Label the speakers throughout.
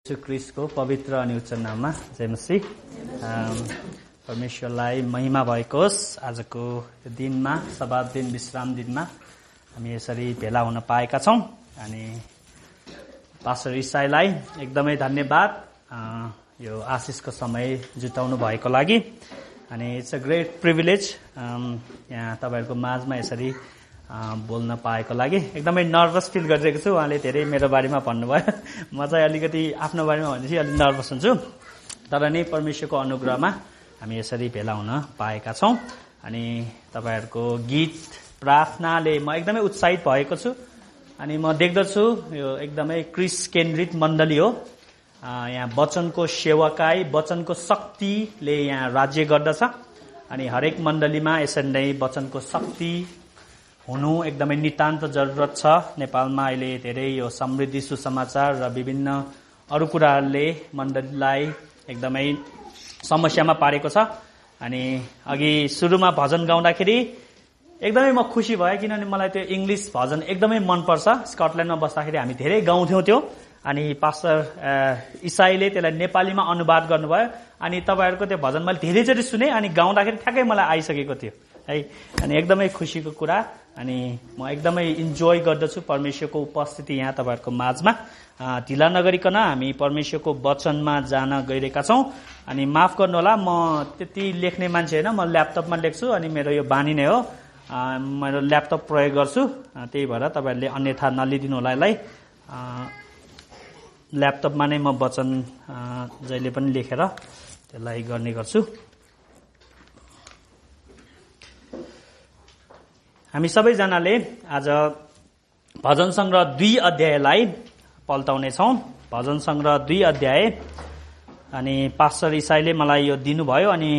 Speaker 1: यीशु ख्रीष्टको पवित्र अनि उच्च नाममा जय मसीह। परमेश्वरलाई महिमा भएको होस्। आजको दिनमा, सब्बात दिन, विश्राम दिनमा हामी यसरी भेला हुन पाएका छौं अनि पास्टर ईसाईलाई एकदमै धन्यवाद यो आशिषको समय जुटाउनु भएको लागि। अनि इट्स अ ग्रेट प्रिभिलेज यहाँ तपाईहरुको माझमा यसरी बोल्न पाएको लागि। एकदमै नर्भस फिल गरिरहेको छु। उहाँले धेरै मेरो बारेमा भन्नुभयो। म चाहिँ अलिकति आफ्नो बारेमा भनेपछि अलि नर्भस हुन्छु। तर नि परमेश्वरको अनुग्रहमा हामी यसरी भेला हुन पाएका छौं। अनि तपाईहरुको गीत प्रार्थनाले म एकदमै उत्साहित भएको छु। अनि म देख्दछु यो एकदमै क्रिस केन्द्रित मण्डली हो। यहाँ वचनको सेवकाई, वचनको शक्तिले यहाँ राज्य गर्दछ। अनि हरेक मण्डलीमा यसरी नै वचनको शक्ति हुनु एकदमै नितान्त जरुरत छ। नेपालमा अहिले धेरै यो समृद्धि, सुसमाचार र विभिन्न अरू कुराहरूले मण्डलीलाई एकदमै समस्यामा पारेको छ। अनि अघि सुरुमा भजन गाउँदाखेरि एकदमै म खुसी भएँ, किनभने मलाई त्यो इंग्लिश भजन एकदमै मनपर्छ। स्कटल्याण्डमा बस्दाखेरि हामी धेरै गाउँथ्यौं त्यो। अनि पास्टर ईसाईले त्यसलाई नेपालीमा अनुवाद गर्नुभयो। अनि तपाईहरुको त्यो भजन मैले धेरैचोटि सुने अनि गाउँदाखेरि ठ्याक्कै मलाई आइसकेको थियो है। अनि एकदमै खुसीको कुरा। अनि म एकदमै इन्जोय गर्दछु परमेश्वरको उपस्थिति यहाँ तपाईहरुको माझमा। ढिला नगरिकन हामी परमेश्वरको वचनमा जान गइरहेका छौं। अनि माफ गर्नुहोला, म त्यति लेख्ने मान्छे हैन, म ल्यापटपमा लेख्छु अनि मेरो यो बानी नै हो। मेरो ल्यापटप प्रयोग गर्छु, त्यही भएर तपाईहरुले अन्यथा नलिदिनु होला यसलाई। ल्यापटपमा नै म वचन जहिले पनि लेखेर त्यसलाई गर्ने गर्छु। हामी सबैजनाले आज भजन संग्रह 2 अध्यायलाई पल्टाउने छौं। भजन संग्रह 2 अध्याय। अनि पास्टर ईसाईले मलाई यो दिनुभयो अनि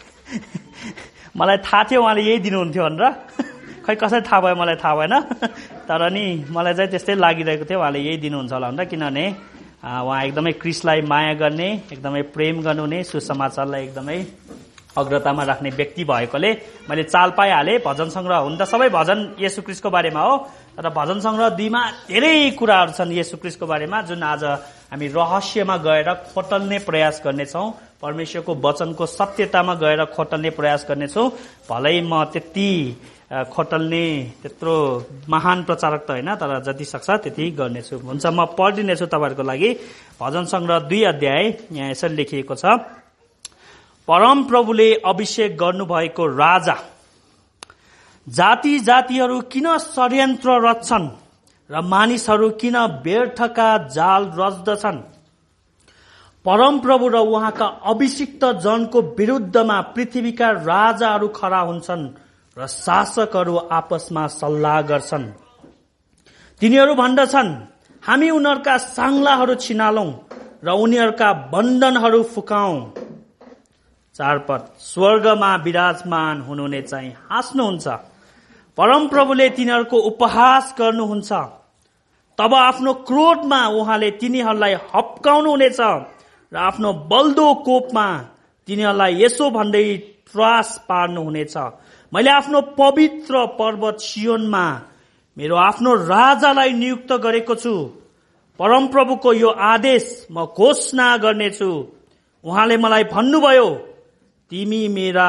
Speaker 1: मलाई थाहा थियो उहाँले यही दिनुहुन्थ्यो भनेर। खै कसरी थाहा भयो मलाई थाहा भएन। तर नि मलाई चाहिँ त्यस्तै लागिरहेको थियो उहाँले यही दिनुहुन्छ होला भनेर। किनभने उहाँ एकदमै क्रिस्टलाई माया गर्ने, एकदमै प्रेम गर्नुहुने, सुसमाचारलाई एकदमै अग्रतामा राख्ने व्यक्ति भएकोले मैले चाल पाइहाले। भजन संग्रह हुन त सबै भजन येशू ख्रीष्टको बारेमा हो, तर भजन संग्रह 2 मा धेरै कुराहरू छन् येशू ख्रीष्टको बारेमा, जुन आज हामी रहस्यमा गएर खोटल्ने प्रयास गर्नेछौं। परमेश्वरको वचनको सत्यतामा गएर खोटल्ने प्रयास गर्नेछौं। भलै म त्यति खोटल्ने त्यत्रो महान प्रचारक त होइन, तर जति सक्छ त्यति गर्नेछु। हुन्छ, म पढिदिनेछु तपाईहरुको लागि। भजन संग्रह 2 अध्याय। यहाँ यसरी लेखिएको छ: परम प्रभुले अभिषेक गर्नुभएको राजा, जाति जातिहरू किन षड्यन्त्र रच्छन् र मानिसहरू किन व्यर्थका जाल रच्दछन्। परम प्रभु र उहाँका अभिषिक्त जनको विरुद्धमा पृथ्वीका राजाहरू खडा हुन्छन् र शासकहरू आपसमा सल्लाह गर्छन्। तिनीहरू भन्दछन्, हामी उनीहरूका सांगलाहरू छिनालौं र उनीहरूका बन्धनहरू फुकाउँ। 4 पद। स्वर्गमा विराजमान हुनुहुने चाहिँ हाँस्नुहुन्छ, परम प्रभुले तिनीहरूको उपहास गर्नुहुन्छ। तब आफ्नो क्रोधमा उहाँले तिनीहरूलाई हप्काउनुहुनेछ र आफ्नो बल्दो कोपमा तिनीहरूलाई यसो भन्दै त्रास पार्नुहुनेछ, मैले आफ्नो पवित्र पर्वत सियोनमा मेरो आफ्नो राजालाई नियुक्त गरेको छु। परम प्रभुको यो आदेश म घोषणा गर्नेछु। उहाँले मलाई भन्नुभयो, तिमी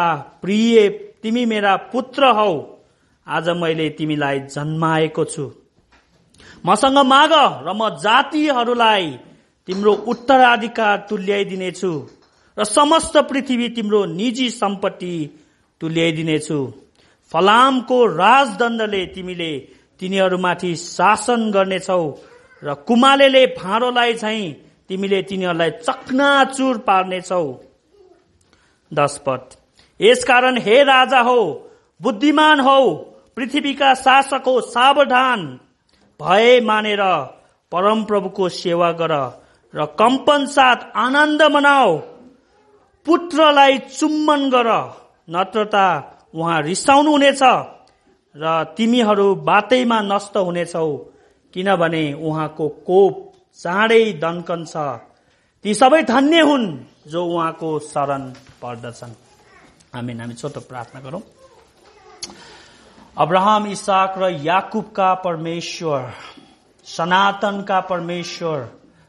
Speaker 1: मेरा पुत्र हौ, आज मैले तिमीलाई जन्माएको छु। मसँग माग र म जातिहरूलाई तिम्रो उत्तराधिकार तुल्याइदिनेछु र समस्त पृथ्वी तिम्रो निजी सम्पत्ति तुल्याइदिनेछु। फलामको राजदण्डले तिमीले तिनीहरूमाथि शासन गर्नेछौ र कुमालेले भाँडोलाई झैं तिमीले तिनीहरूलाई चकनाचुर पार्नेछौ। 10 पद। यसकारण हे राजा हो, बुद्धिमान हो, पृथ्वीका शासक हो, सावधान भए मानेर परम प्रभुको सेवा गर र कम्पन साथ आनन्द मनाओ। पुत्रलाई चुम्बन गर, नत्रता उहाँ रिसाउनु हुनेछ र तिमीहरू बाटैमा नष्ट हुनेछौ, किनभने उहाँको कोप चाँडै दन्कन्छ। ती सबै धन्य हुन् जो उहाँको शरण पर्दछन्। आमीन। हामी छोटो प्रार्थना गरौं। अब्राहम, इसाक र याकूबका परमेश्वर, सनातनका परमेश्वर,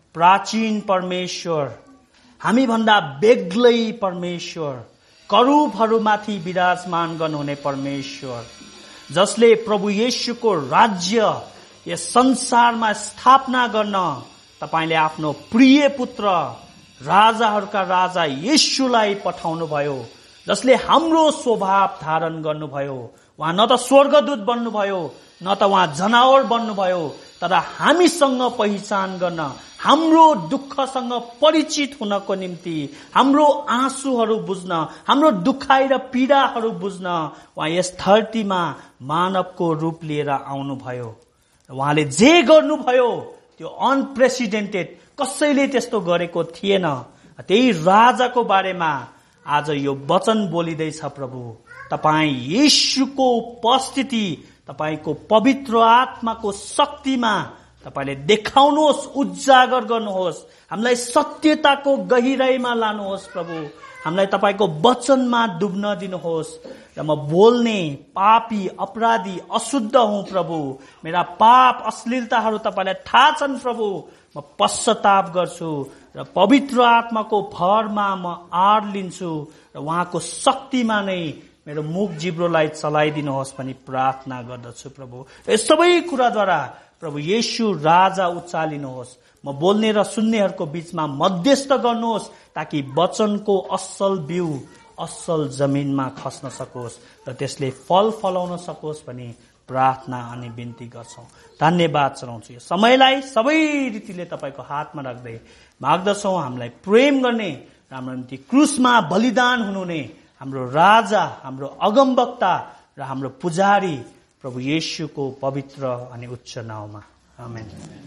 Speaker 1: प्राचीन परमेश्वर, हामीभन्दा बेग्लै परमेश्वर, करूबहरूमाथि विराजमान गर्नुहुने परमेश्वर, जसले प्रभु येशूको राज्य यस संसारमा स्थापना गर्न तपाईले आफ्नो प्रिय पुत्र राजाहरूका राजा येशूलाई पठाउनु भयो, जसले हाम्रो स्वभाव धारण गर्नुभयो। उहाँ न त स्वर्गदूत बन्नुभयो, न त उहाँ जनावर बन्नुभयो, तर हामीसँग पहिचान गर्न, हाम्रो दुःखसँग परिचित हुनको निम्ति, हाम्रो आँसुहरू बुझ्न, हाम्रो दुखाइ र पीडाहरू बुझ्न उहाँ यस धरतीमा मानवको रूप लिएर आउनुभयो। उहाँले जे गर्नुभयो त्यो अनप्रेसिडेन्टेड, कसैले त्यस्तो गरेको थिएन। त्यही राजाको बारेमा आज यो वचन बोलिँदैछ। प्रभु, तपाईँ येशूको उपस्थिति, तपाईको पवित्र आत्माको शक्तिमा तपाईले देखाउनुहोस्, उजागर गर्नुहोस्, हामीलाई सत्यताको गहिराईमा लानुहोस्। प्रभु, हामीलाई तपाईको वचनमा डुब्न दिनुहोस् र म बोल्ने पापी, अपराधी, अशुद्ध हुँ। प्रभु, मेरा पाप, अश्लीलताहरू तपाईलाई थाहा छन्। प्रभु, म पश्चाताप गर्छु र पवित्र आत्माको भरमा म आड लिन्छु र उहाँको शक्तिमा नै मेरो मुख जिब्रोलाई चलाइदिनुहोस् भनी प्रार्थना गर्दछु। प्रभु, यस सबै कुराद्वारा प्रभु येशू राजा उचालिनुहोस्। म बोल्ने र सुन्नेहरूको बीचमा मध्यस्थ गर्नुहोस्, ताकि वचनको असल बिउ असल जमिनमा खस्न सकोस् र त्यसले फल फलाउन सकोस् भनी प्रार्थना अनि बिन्ती गर्छौं। धन्यवाद चढाउँछु। यो समयलाई सबै रीतिले तपाईको हातमा राख्दै माग्दछौं, हामीलाई प्रेम गर्ने, हाम्रो निम्ति क्रुसमा बलिदान हुनुहुने हाम्रो राजा, हाम्रो अगमवक्ता र हाम्रो पुजारी प्रभु येशूको पवित्र अनि उच्च नाममा आमेन।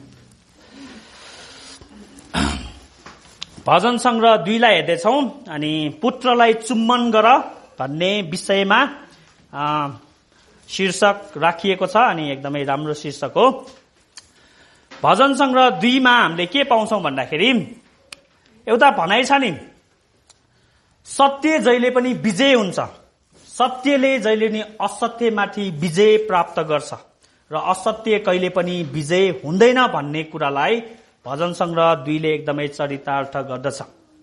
Speaker 1: भजन संग्रह 2 लाई हेर्दैछौं अनि पुत्रलाई चुम्बन गर भन्ने विषयमा शीर्षक राखिएको छ अनि एकदमै राम्रो शीर्षक हो। भजन संग्रह 2 मा हामीले के पाउँछौं भन्दाखेरि एउटा भनाइ छ नि, सत्य जहिले पनि विजय हुन्छ, सत्यले जहिले पनि असत्यमाथि विजय प्राप्त गर्छ र असत्य कहिले पनि विजय हुँदैन भन्ने कुरालाई भजन संग्रह 2 ले एकदमै चरितार्थ गर्दछ।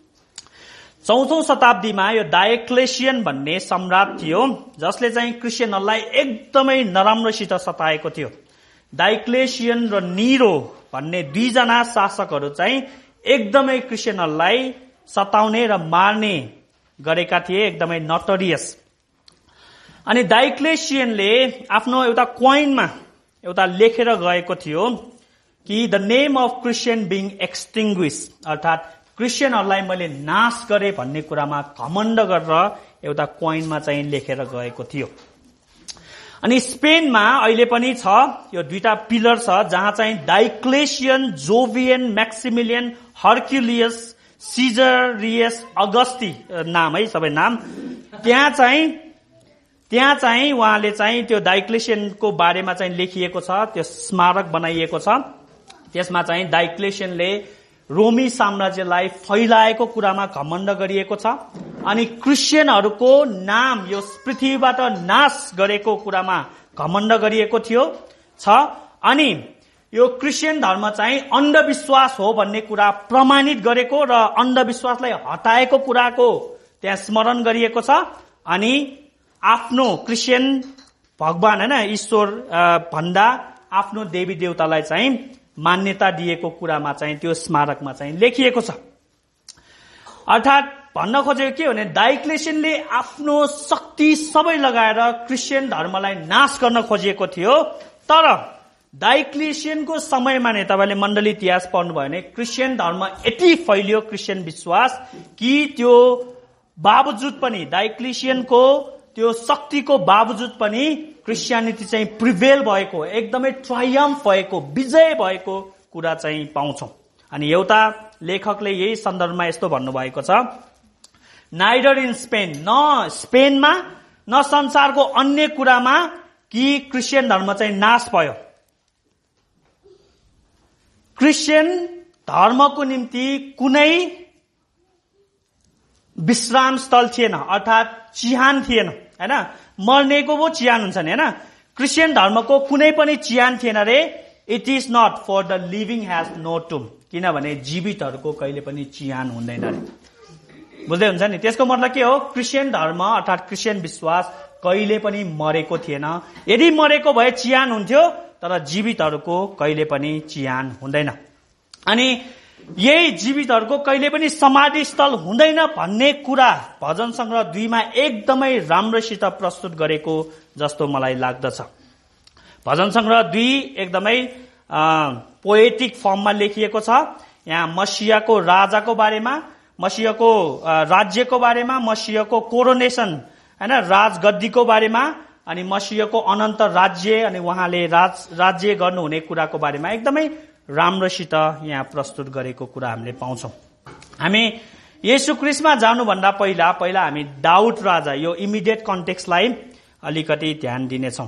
Speaker 1: 4औं शताब्दीमा यो डायोक्लेसियन भन्ने सम्राट थियो, जसले चाहिँ क्रिश्चियनहरूलाई एकदमै नराम्रोसित सताएको थियो। डायोक्लेसियन र नीरो भन्ने 2 जना शासकहरू चाहिँ एकदमै क्रिश्चियनहरूलाई सताउने र मार्ने गरेका थिए, एकदमै नटोरियस। अनि डायोक्लेसियनले आफ्नो एउटा क्वाइनमा एउटा लेखेर गएको थियो कि the name of Christian being extinguish, अर्थात क्रिश्चियनहरूलाई मैले नाश गरे भन्ने कुरामा घमण्ड गरेर एउटा क्वाइनमा चाहिँ लेखेर गएको थियो। अनि स्पेनमा अहिले पनि छ यो 2टा पिलर छ, जहाँ चाहिँ डायोक्लेसियन, जोभियन, मैक्सिमिलियन, हर्क्युलियस, सिजरियस, अगस्टी नाम है सबै नाम, त्यहाँ चाहिँ उहाँले चाहिँ त्यो डायोक्लेसियनको बारेमा चाहिँ लेखिएको छ, त्यो स्मारक बनाइएको छ। त्यसमा चाहिँ डायोक्लेसियनले रोमी साम्राज्यलाई फैलाएको कुरामा घमण्ड गरिएको छ अनि क्रिश्चियनहरूको नाम यो पृथ्वीबाट नाश गरेको कुरामा घमण्ड गरिएको थियो छ। अनि यो क्रिश्चियन धर्म चाहिँ अन्धविश्वास हो भन्ने कुरा प्रमाणित गरेको र अन्धविश्वासलाई हटाएको कुराको त्यहाँ स्मरण गरिएको छ। अनि आफ्नो क्रिश्चियन भगवान हैन, ईश्वर भन्दा आफ्नो देवी देवतालाई चाहिँ मान्यता दिएको कुरामा चाहिँ त्यो स्मारकमा चाहिँ लेखिएको छ। अर्थात भन्न खोजेको के भने डायोक्लेसियनले आफ्नो शक्ति सबै लगाएर क्रिश्चियन धर्मलाई नाश गर्न खोजिएको थियो, तर डायोक्लेसियनको समयमा नै तपाईले मण्डली इतिहास पढ्नुभयो भने क्रिश्चियन धर्म यति फैलियो, क्रिश्चियन विश्वास, कि त्यो बावजुद पनि डायोक्लेसियनको त्यो शक्तिको बावजुद पनि क्रिश्चियनिटी चाहिँ प्रिभेल भएको, एकदमै ट्रायम्फ भएको, विजय भएको कुरा चाहिँ पाउँछौं। अनि एउटा लेखकले यही सन्दर्भमा यस्तो भन्नुभएको छ, नाइदर इन स्पेन, न स्पेनमा न संसारको अन्य कुरामा कि क्रिश्चियन धर्म चाहिँ नाश भयो। क्रिश्चियन धर्मको निम्ति कुनै विश्राम स्थल थिएन, अर्थात चिहान थिएन हैन, मर्नेको वो चिहान हुन्छ नि हैन। क्रिश्चियन धर्मको कुनै पनि चिहान थिएन रे। It is not for the living has no tomb, किनभने जीवितहरूको कहिले पनि चिहान हुँदैन रे। बुझ्दै हुन्छ नि? त्यसको मतलब के हो? क्रिस्चियन धर्म अर्थात् क्रिस्चियन विश्वास कहिले पनि मरेको थिएन। यदि मरेको भए चिहान हुन्थ्यो, तर जीवितहरूको कहिले पनि चिहान हुँदैन। अनि यही जीवितहरूको कहिले पनि समाधि स्थल हुँदैन भन्ने कुरा भजन संग्रह 2 मा एकदमै राम्रोसित प्रस्तुत गरेको जस्तो मलाई लाग्दछ। भजन संग्रह 2 एकदमै पोएटिक फर्ममा लेखिएको छ। यहाँ मसियाको राजाको बारेमा, मसियाको राज्यको बारेमा, मसियाको कोरोनेसन हैन राजगद्दीको बारेमा, अनि मसियाको अनन्त राज्य अनि उहाँले राज्य गर्नुहुने कुराको बारेमा एकदमै राम्रोसित यहाँ प्रस्तुत गरेको कुरा हामीले पाउँछौं। हामी येशू ख्रीष्टमा जानुभन्दा पहिला हामी दाउद राजा, यो इमिडिएट कन्टेक्स्टलाई अलिकति ध्यान दिनेछौं।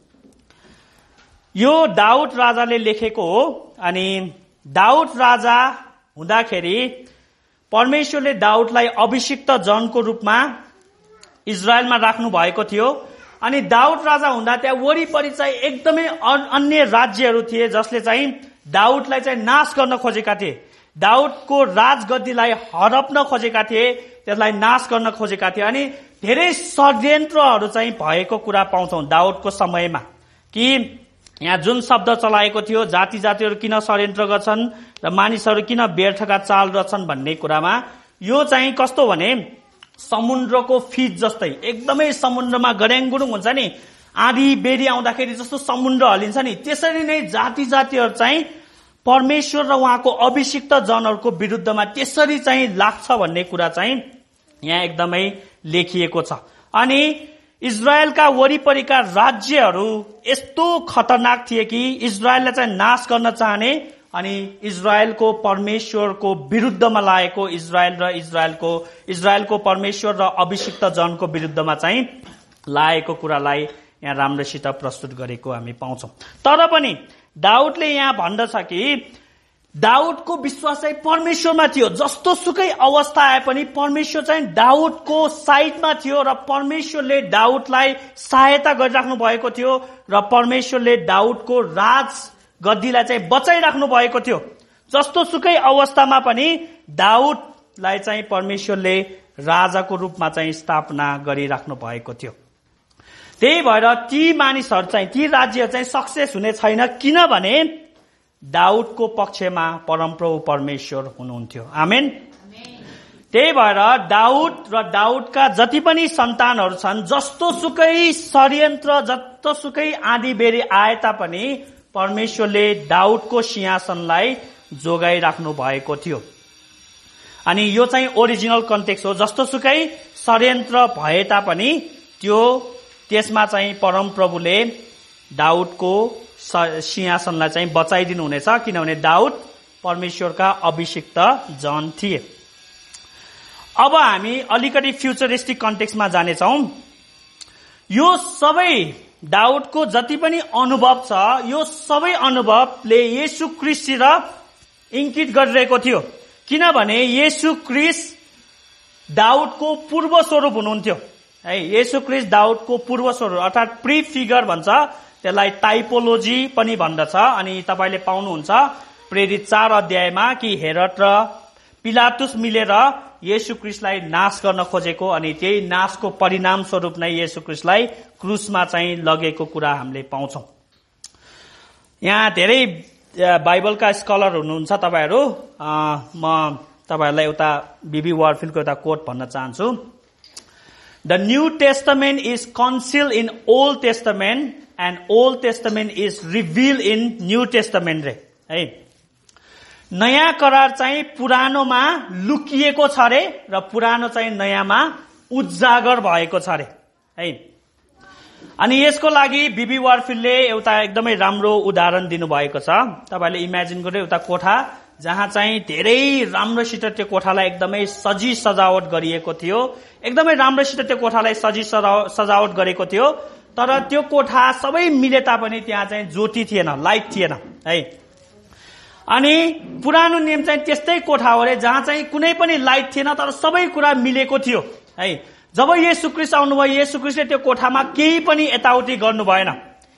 Speaker 1: यो दाउद राजाले लेखेको हो। अनि दाउद राजा हुँदाखेरि परमेश्वरले दाउदलाई अभिषिक्त जनको रूपमा इजरायलमा राख्नु भएको थियो। अनि दाउद राजा हुँदा त्यहाँ वरिपरि चाहिँ एकदमै अन्य राज्यहरू थिए जसले चाहिँ दाउदलाई चाहिँ नाश गर्न खोजेका थिए। दाउदको राजगद्दीलाई हडप्न खोजेका थिए, त्यसलाई नाश गर्न खोजेका थिए। अनि धेरै षड्यन्त्रहरू चाहिँ भएको कुरा पाउँछौं दाउदको समयमा। कि यहाँ जुन शब्द चलाएको थियो, जाति जातिहरू किन षड्यन्त्र गर्छन् र मानिसहरू किन व्यर्थका चाल गर्छन् भन्ने कुरामा, यो चाहिँ कस्तो भने समुद्रको फिट जस्तै एकदमै समुद्रमा गड्याङगुडुङ हुन्छ नि, आधी बेरी आउँदाखेरि जस्तो समुद्र हलिन्छ नि, त्यसरी नै जाति जातिहरू चाहिँ परमेश्वर र उहाँको अभिषिक्त जनहरूको विरुद्धमा त्यसरी चाहिँ लाग्छ भन्ने कुरा चाहिँ यहाँ एकदमै लेखिएको छ। अनि इजरायलका वरिपरिका राज्यहरू यस्तो खतरनाक थिए कि इजरायललाई चाहिँ नाश गर्न चाहने अनि इजरायलको परमेश्वरको विरुद्धमा लागेको इजरायलको परमेश्वर र अभिषिक्त जनको विरुद्धमा चाहिँ लागेको कुरालाई यहाँ राम्रोसित प्रस्तुत गरेको हामी पाउँछौं। तर पनि दाउदले यहाँ भन्दछ कि दाउदको विश्वास चाहिँ परमेश्वरमा थियो। जस्तो सुकै अवस्था आए पनि परमेश्वर चाहिँ दाउदको साइडमा थियो र परमेश्वरले दाउदलाई सहायता गरिराख्नु भएको थियो र परमेश्वरले दाउदको राज गद्दीलाई चाहिँ बचाइराख्नु भएको थियो। जस्तो सुकै अवस्थामा पनि दाउदलाई चाहिँ परमेश्वरले राजाको रूपमा चाहिँ स्थापना गरिराख्नु भएको थियो। त्यही भएर ती मानिसहरू चाहिँ, ती राज्यहरू चाहिँ सक्सेस हुने छैन, किनभने दाउदको पक्षमा परमप्रभु परमेश्वर हुनुहुन्थ्यो। आमेन। त्यही भएर दाउद र दाउदका जति पनि सन्तानहरू छन्, जस्तो सुकै षड्यन्त्र, जस्तो सुकै आँधी बेरी आए तापनि परमेश्वरले दाउदको सिंहासनलाई जोगाइराख्नु भएको थियो। अनि यो चाहिँ ओरिजिनल कन्टेक्स्ट हो। जस्तो सुकै षड्यन्त्र भए तापनि त्यसमा चाहिँ परमप्रभुले दाउदको सिंहासनलाई चाहिँ बचाइदिनु हुनेछ, किनभने दाउद परमेश्वरका अभिषिक्त जन थिए। अब हामी अलिकति फ्युचरिस्टिक कन्टेक्स्टमा जानेछौं। यो सबै दाउदको जति पनि अनुभव छ, यो सबै अनुभवले येशू ख्रीष्टसित इंकित गरिरहेको थियो, किनभने येशू ख्रीष्ट दाउदको पूर्व स्वरूप हुनुहुन्थ्यो। है, येशू ख्रीष्ट दाउदको पूर्व स्वरूप अर्थात् प्रिफिगर भन्छ, त्यसलाई टाइपोलोजी पनि भन्दछ। अनि तपाईले पाउनुहुन्छ प्रेरित 4 अध्यायमा कि हेरोद र पिलातुस मिलेर येशू ख्रीष्टलाई नाश गर्न खोजेको, अनि त्यही नाशको परिणाम स्वरूप नै येशू ख्रीष्टलाई क्रुसमा चाहिँ लगेको कुरा हामीले पाउँछौं। यहाँ धेरै बाइबलका स्कलर हुनुहुन्छ तपाईहरू। म तपाईहरुलाई एउटा बीबी वारफिल्डको एउटा कोट भन्न चाहन्छु। The New Testament is concealed in Old Testament and Old Testament is revealed in New Testament रे। है, नयाँ करार चाहिँ पुरानोमा लुकिएको छ रे र पुरानो चाहिँ नयाँमा उजागर भएको छ रे। है, अनि यसको लागि बीबी वारफिल्डले एउटा एकदमै राम्रो उदाहरण दिनुभएको छ। तपाईले इमेजिन गर्नु एउटा कोठा जहाँ चाहिँ धेरै राम्रोसित त्यो कोठालाई एकदमै सजी सजावट गरिएको थियो, एकदमै राम्रोसित त्यो कोठालाई सजी सजावट गरेको थियो, तर त्यो कोठा सबै मिले तापनि त्यहाँ चाहिँ ज्योति थिएन, लाइट थिएन। है, अनि पुरानो नियम चाहिँ त्यस्तै कोठा हो रे, जहाँ चाहिँ कुनै पनि लाइट थिएन तर सबै कुरा मिलेको थियो। है, जब येशू ख्रीष्ट आउनुभयो, येशू ख्रीष्टले त्यो कोठामा केही पनि यताउति गर्नु भएन,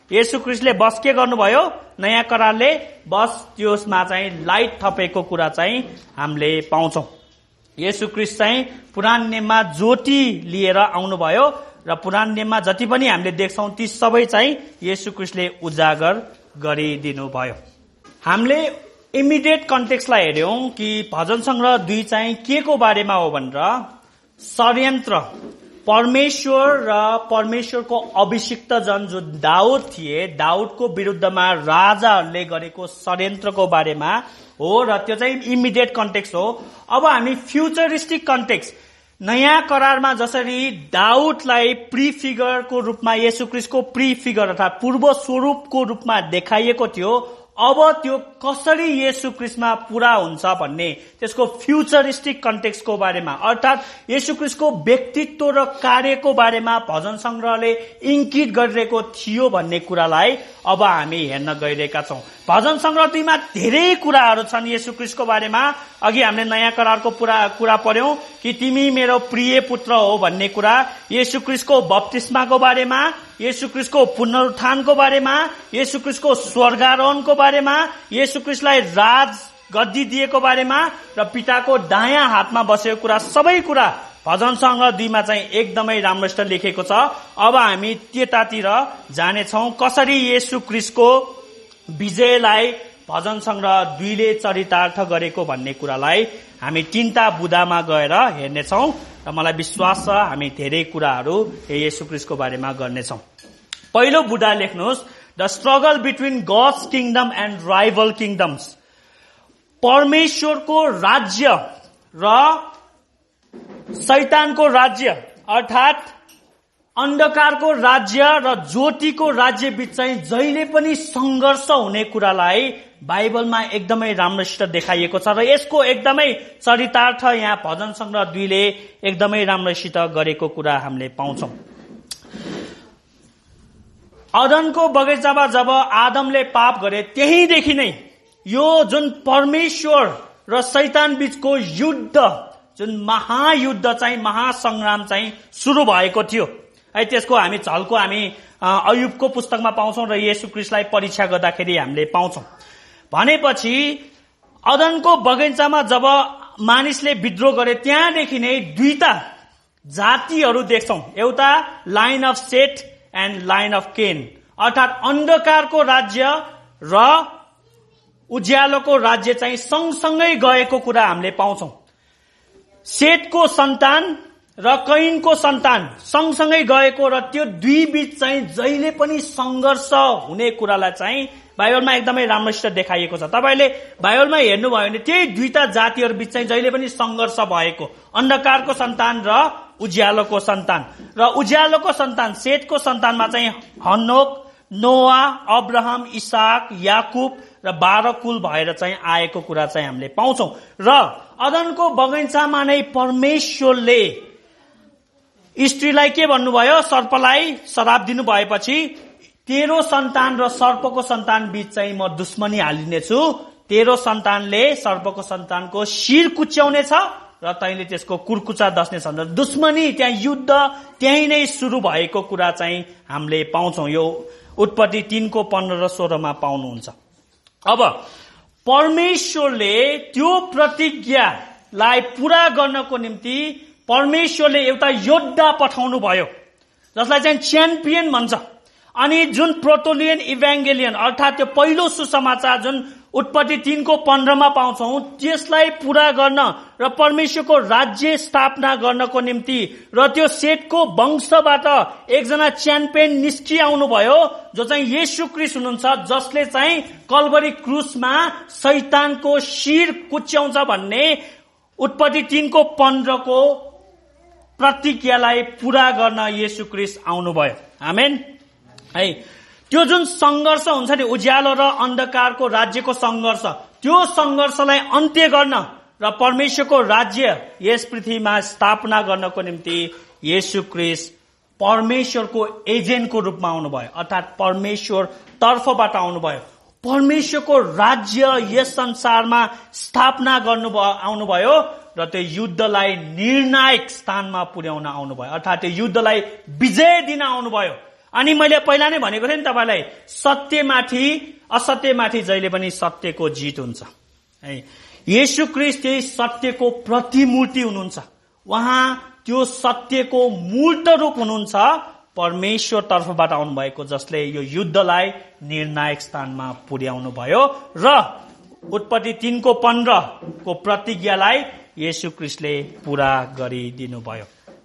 Speaker 1: येशू ख्रीष्टले बस के गर्नुभयो? नयाँ करारले बस त्यसमा चाहिँ लाइट थपेको कुरा चाहिँ हामीले पाउँछौं। येशू ख्रीष्ट चाहिँ पुरानो नियममा ज्योति लिएर आउनुभयो र पुरानो नियममा जति पनि हामीले देख्छौं ती सबै चाहिँ येशू ख्रीष्टले उजागर गरिदिनु भयो। हामीले इमिडिएट कन्टेक्स्टलाई हेर्यौं कि भजन संग्रह 2 चाहिँ के को बारेमा हो भनेर षड्यन्त्र, परमेश्वर र परमेश्वरको अभिषिक्त जन जो दाउद थिए, दाउदको विरुद्धमा राजाहरूले गरेको षड्यन्त्रको बारेमा हो र त्यो चाहिँ इमिडिएट कन्टेक्स्ट हो। अब हामी फ्युचरिस्टिक कन्टेक्स्ट, नयाँ करारमा जसरी दाउदलाई प्रिफिगरको रूपमा येशू ख्रीष्टको प्रिफिगर अर्थात पूर्व स्वरूपको रूपमा देखाइएको थियो, अब त्यो कसरी येशू ख्रीष्टमा पूरा हुन्छ भन्ने त्यसको फ्युचरिस्टिक कन्टेक्स्टको बारेमा अर्थात येशू ख्रीष्टको व्यक्तित्व र कार्यको बारेमा भजन संग्रहले इंकित गरिरहेको थियो भन्ने कुरालाई अब हामी हेर्न गइरहेका छौं। भजन संग्रह 2 मा धेरै कुराहरू छन् येशू ख्रीष्टको बारेमा। अघि हामीले नयाँ करारको कुरा पढ्यौं कि तिमी मेरो प्रिय पुत्र हो भन्ने कुरा, येशू ख्रीष्टको बप्तिस्माको बारेमा, येशू ख्रीष्टको पुनरुत्थानको बारेमा, येशू ख्रीष्टको स्वर्गारोहणको बारेमा, येशू ख्रीष्टलाई राज गद्दी दिएको बारेमा र पिताको दायाँ हातमा बसेको कुरा, सबै कुरा भजन संग्रह 2 मा चाहिँ एकदमै राम्रोसित लेखेको छ। अब हामी त्यतातिर जानेछौं कसरी येशू ख्रीष्टको विजयलाई भजन संग्रह 2 ले चरितार्थ गरेको भन्ने कुरालाई हामी 3टा बुदामा गएर हेर्नेछौं र मलाई विश्वास छ हामी धेरै कुराहरू येशू ख्रीष्टको बारेमा गर्नेछौं। पहिलो बुदा लेख्नुहोस्, the struggle between God's kingdom and rival kingdoms. परमेश्वरको राज्य र शैतानको राज्य अर्थात अन्धकारको राज्य र ज्योतिको राज्य बीच चाहिँ जहिले पनि संघर्ष हुने कुरालाई बाइबलमा एकदमै राम्रोसित देखाइएको छ र यसको एकदमै चरितार्थ यहाँ भजन संग्रह 2 ले एकदमै राम्रोसित गरेको कुरा हामीले पाउँछौं। अदनको बगैँचामा जब आदमले पाप गरे त्यहीदेखि नै यो जुन परमेश्वर र शैतान बीचको युद्ध, जुन महायुद्ध चाहिँ महासंग्राम चाहिँ सुरु भएको थियो है। त्यसको हामी झल्को हामी अयुबको पुस्तकमा पाउँछौं र येशू ख्रीष्टलाई परीक्षा गर्दाखेरि हामीले पाउँछौं। भनेपछि अदनको बगैँचामा जब मानिसले विद्रोह गरे त्यहाँदेखि नै दुईटा जातिहरू देख्छौं, एउटा line of Seth and line of Cain अर्थात अन्धकारको राज्य र उज्यालोको राज्य चाहिँ सँगसँगै गएको कुरा हामीले पाउँछौं। सेटको सन्तान र कैनको सन्तान सँगसँगै गएको र त्यो दुई बीच चाहिँ जहिले पनि संघर्ष हुने कुरालाई चाहिँ बाइबलमा एकदमै राम्रोसित देखाइएको छ। तपाईले बाइबलमा हेर्नुभयो भने त्यही दुईटा जातिहरू बीच चाहिँ जहिले पनि संघर्ष भएको, अन्धकारको सन्तान र उज्यालोको सन्तान। र उज्यालोको सन्तान सेटको सन्तानमा चाहिँ हनोक, नोआ, अब्राहम, इसाक, याकुब र 12 कुल भएर चाहिँ आएको कुरा चाहिँ हामीले पाउँछौं। र अदनको बगैँचामा नै परमेश्वरले स्त्रीलाई के भन्नुभयो, सर्पलाई श्राप दिनु भएपछि तेरो सन्तान र सर्पको सन्तान बीच चाहिँ म दुश्मनी हालिनेछु, तेरो सन्तानले सर्पको सन्तानको शिर कुच्याउनेछ र तैले त्यसको कुर्कुचा दस्नेछ। दुश्मनी त्यहाँ युद्ध त्यही नै सुरु भएको कुरा चाहिँ हामीले पाउँछौं। यो उत्पत्ति 3 को 15 र 16 मा पाउनुहुन्छ। अब परमेश्वरले त्यो प्रतिज्ञालाई पूरा गर्नको निम्ति परमेश्वरले एउटा योद्धा पठाउनु भयो जसलाई चाहिँ च्याम्पियन भन्छ। अनि जुन प्रोटोलियन इभान्जेलियन अर्थात त्यो पहिलो सुसमाचार जुन उत्पत्ति 3 को 15 मा पाउँछौं, त्यसलाई पूरा गर्न र परमेश्वरको राज्य स्थापना गर्नको निम्ति र त्यो सेटको वंशबाट एकजना च्याम्पियन निस्किआउनु भयो जो चाहिँ येशू ख्रीष्ट हुनुहुन्छ, जसले चाहिँ कल्भरी क्रुसमा शैतानको शिर कुच्याउँछ भन्ने उत्पत्ति 3 को 15 को प्रतिज्ञालाई पूरा गर्न येशू ख्रीष्ट आउनुभयो। आमेन है। त्यो जुन संघर्ष हुन्छ नि उज्यालो र अन्धकारको राज्यको संघर्ष, त्यो संघर्षलाई अन्त्य गर्न र परमेश्वरको राज्य यस पृथ्वीमा स्थापना गर्नको निम्ति येशू ख्रीष्ट परमेश्वरको एजेन्टको रूपमा आउनुभयो अर्थात परमेश्वर तर्फबाट आउनुभयो। परमेश्वरको राज्य यस संसारमा स्थापना आउनुभयो र त्यो युद्धलाई निर्णायक स्थानमा पुर्याउन आउनुभयो अर्थात त्यो युद्धलाई विजय दिन आउनुभयो। अनि मैले पहिला नै भनेको थिएँ नि तपाईलाई, सत्यमाथि असत्यमाथि जहिले पनि सत्यको जित हुन्छ है। येशू ख्रीष्ट त्यही सत्यको प्रतिमूर्ति हुनुहुन्छ। उहाँ त्यो सत्यको मूर्त रूप हुनुहुन्छ, परमेश्वर तर्फबाट आउनु भएको, जसले यो युद्धलाई निर्णायक स्थानमा पुर्याउनु भयो र उत्पत्ति 3:15 को प्रतिज्ञालाई येशू ख्रीष्टले पूरा गरिदिनु भयो।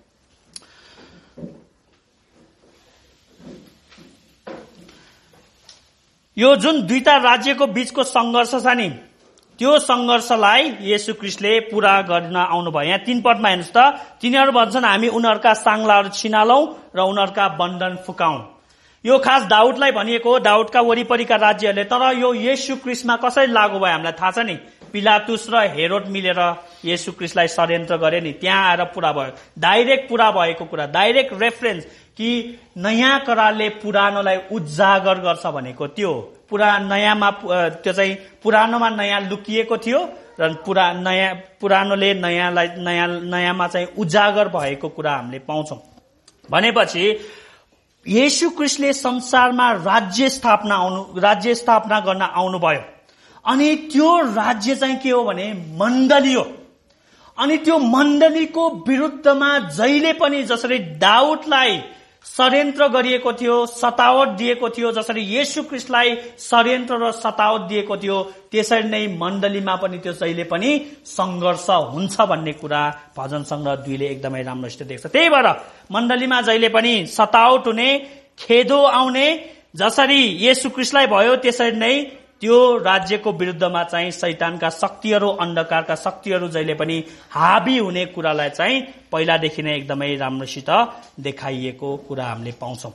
Speaker 1: यो जुन दुईटा राज्यको बीचको संघर्ष छ नि, त्यो संघर्षलाई येशू ख्रीष्टले पूरा गर्न आउनुभयो। यहाँ 3 पदमा हेर्नुहोस् त, तिनीहरू भन्छन् हामी उनीहरूका साङ्लाहरू छिनालौं र उनीहरूका बन्धन फुकाउँ। यो खास दाउदलाई भनिएको हो, दाउदका वरिपरिका राज्यहरूले। तर यो येशू ख्रीष्टमा कसरी लागू भयो हामीलाई थाहा छ नि। पिलातुस र हेरोद मिलेर येशू ख्रीष्टलाई षड्यन्त्र गरे नि, त्यहाँ आएर पूरा भयो। डाइरेक्ट पूरा भएको कुरा, डाइरेक्ट रेफरेन्स कि नयाँ करारले पुरानोलाई उजागर गर्छ भनेको त्यो नयाँमा, त्यो चाहिँ पुरानोमा नयाँ लुकिएको थियो र पुरानोले नयाँमा चाहिँ उजागर भएको कुरा हामीले पाउँछौं। भनेपछि येशू ख्रीष्टले संसारमा राज्य स्थापना गर्न आउनुभयो। अनि त्यो राज्य चाहिँ के हो भने मण्डली हो। अनि त्यो मण्डलीको विरुद्धमा जहिले पनि जसरी दाउदलाई षड्यन्त्र गरिएको थियो, सतावट दिएको थियो, जसरी येशू ख्रीष्टलाई षड्यन्त्र र सतावट दिएको थियो, त्यसरी नै मण्डलीमा पनि त्यो जहिले पनि संघर्ष हुन्छ भन्ने कुरा भजन संग्रह 2 ले एकदमै राम्रोसित देख्छ। त्यही भएर मण्डलीमा जहिले पनि सतावट हुने, खेदो आउने, जसरी येशू ख्रीष्टलाई भयो त्यसरी नै त्यो राज्यको विरुद्धमा चाहिँ शैतानका शक्तिहरू, अन्धकारका शक्तिहरू जहिले पनि हाबी हुने कुरालाई चाहिँ पहिलादेखि नै एकदमै राम्रोसित देखाइएको कुरा हामीले पाउँछौं।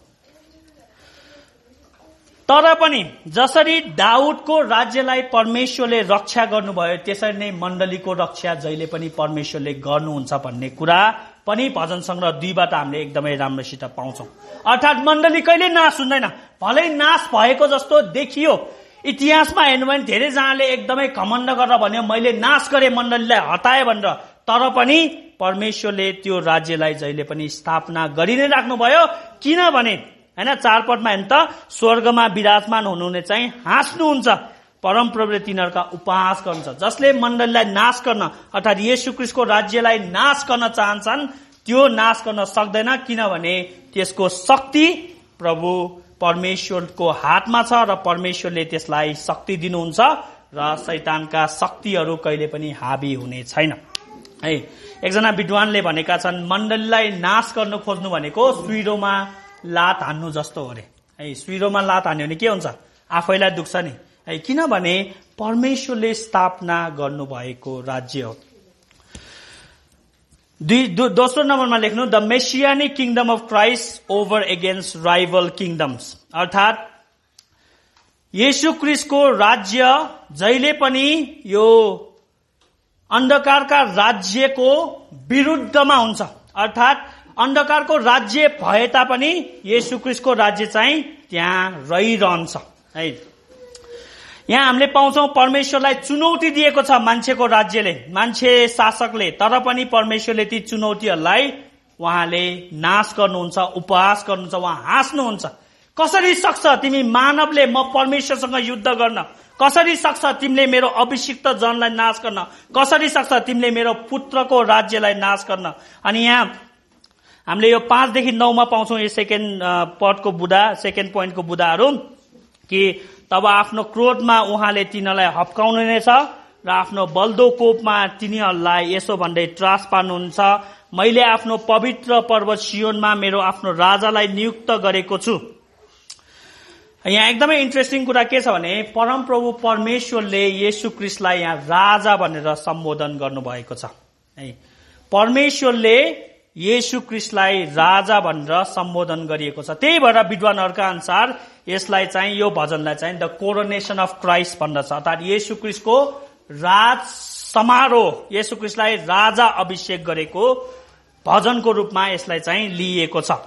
Speaker 1: तर पनि जसरी दाउदको राज्यलाई परमेश्वरले रक्षा गर्नुभयो, त्यसरी नै मण्डलीको रक्षा जहिले पनि परमेश्वरले गर्नुहुन्छ भन्ने कुरा पनि भजन संग्रह 2 बाट हामीले एकदमै राम्रोसित पाउँछौं। अर्थात् मण्डली कहिले नाश हुँदैन। भलै नाश भएको जस्तो देखियो, इतिहासमा हेर्नु भने धेरैजनाले एकदमै घमण्ड गरेर भन्यो मैले नाश गरे मण्डलीलाई हटाए भनेर, तर पनि परमेश्वरले त्यो राज्यलाई जहिले पनि स्थापना गरि नै राख्नुभयो। किनभने हैन 4 पदमा हेर्नु त, स्वर्गमा विराजमान हुनुहुने चाहिँ हाँस्नुहुन्छ, परमप्रभुले तिनीहरूका उपहास गर्नुहुन्छ। जसले मण्डलीलाई नाश गर्न अर्थात् येशू ख्रीष्टको राज्यलाई नाश गर्न चाहन्छन्, त्यो नाश गर्न सक्दैन, किनभने त्यसको शक्ति प्रभु परमेश्वरको हातमा छ र परमेश्वरले त्यसलाई शक्ति दिनुहुन्छ र शैतानका शक्तिहरू कहिले पनि हाबी हुने छैन है। एकजना विद्वानले भनेका छन्, मण्डलीलाई नाश गर्न खोज्नु भनेको सुइरोमा लात हान्नु जस्तो हो रे है। सुइरोमा लात हान्यो भने के हुन्छ? आफैलाई दुख्छ नि है, किनभने परमेश्वरले स्थापना गर्नुभएको राज्य हो। दोस्रो नम्बरमा लेख्नु, the messianic kingdom of Christ over against rival kingdoms. अर्थात् येशू ख्रीष्टको राज्य जहिले पनि यो अन्धकारका राज्यको विरुद्धमा हुन्छ। अर्थात् अन्धकारको राज्य भए तापनि येशू ख्रीष्टको राज्य चाहिँ त्यहाँ रहिरहन्छ है। यहाँ हामीले पाउँछौं परमेश्वरलाई चुनौती दिएको छ मान्छेको राज्यले, मान्छे शासकले, तर पनि परमेश्वरले ती चुनौतीहरूलाई उहाँले नाश गर्नुहुन्छ, उपहास गर्नुहुन्छ, उहाँ हाँस्नुहुन्छ। कसरी सक्छ तिमी मानवले म परमेश्वरसँग युद्ध गर्न? कसरी सक्छ तिमीले मेरो अभिषिक्त जनलाई नाश गर्न? कसरी सक्छ तिमीले मेरो पुत्रको राज्यलाई नाश गर्न? अनि यहाँ हामीले यो 5 देखि 9 मा पाउँछौं यो सेकेन्ड पोइन्टको बुदाहरू कि तब आफ्नो क्रोधमा उहाँले तिनीहरूलाई हप्काउनुहुनेछ र आफ्नो बल्दो कोपमा तिनीहरूलाई यसो भन्दै त्रास पार्नुहुन्छ, मैले आफ्नो पवित्र पर्वत सियोनमा मेरो आफ्नो राजालाई नियुक्त गरेको छु। यहाँ एकदमै इन्ट्रेस्टिङ कुरा के छ भने परमप्रभु परमेश्वरले येशू ख्रीष्टलाई यहाँ राजा भनेर सम्बोधन गर्नुभएको छ है। परमेश्वरले येशू ख्रीष्टलाई राजा भनेर सम्बोधन गरिएको छ। त्यही भएर विद्वानहरूका अनुसार यसलाई चाहिँ यो भजनलाई चाहिँ द कोरोनेसन अफ क्राइस्ट भन्दछ। अर्थात् येशू ख्रीष्टको राज समारोह, येशू ख्रीष्टलाई राजा अभिषेक गरेको भजनको रूपमा यसलाई चाहिँ लिइएको छ।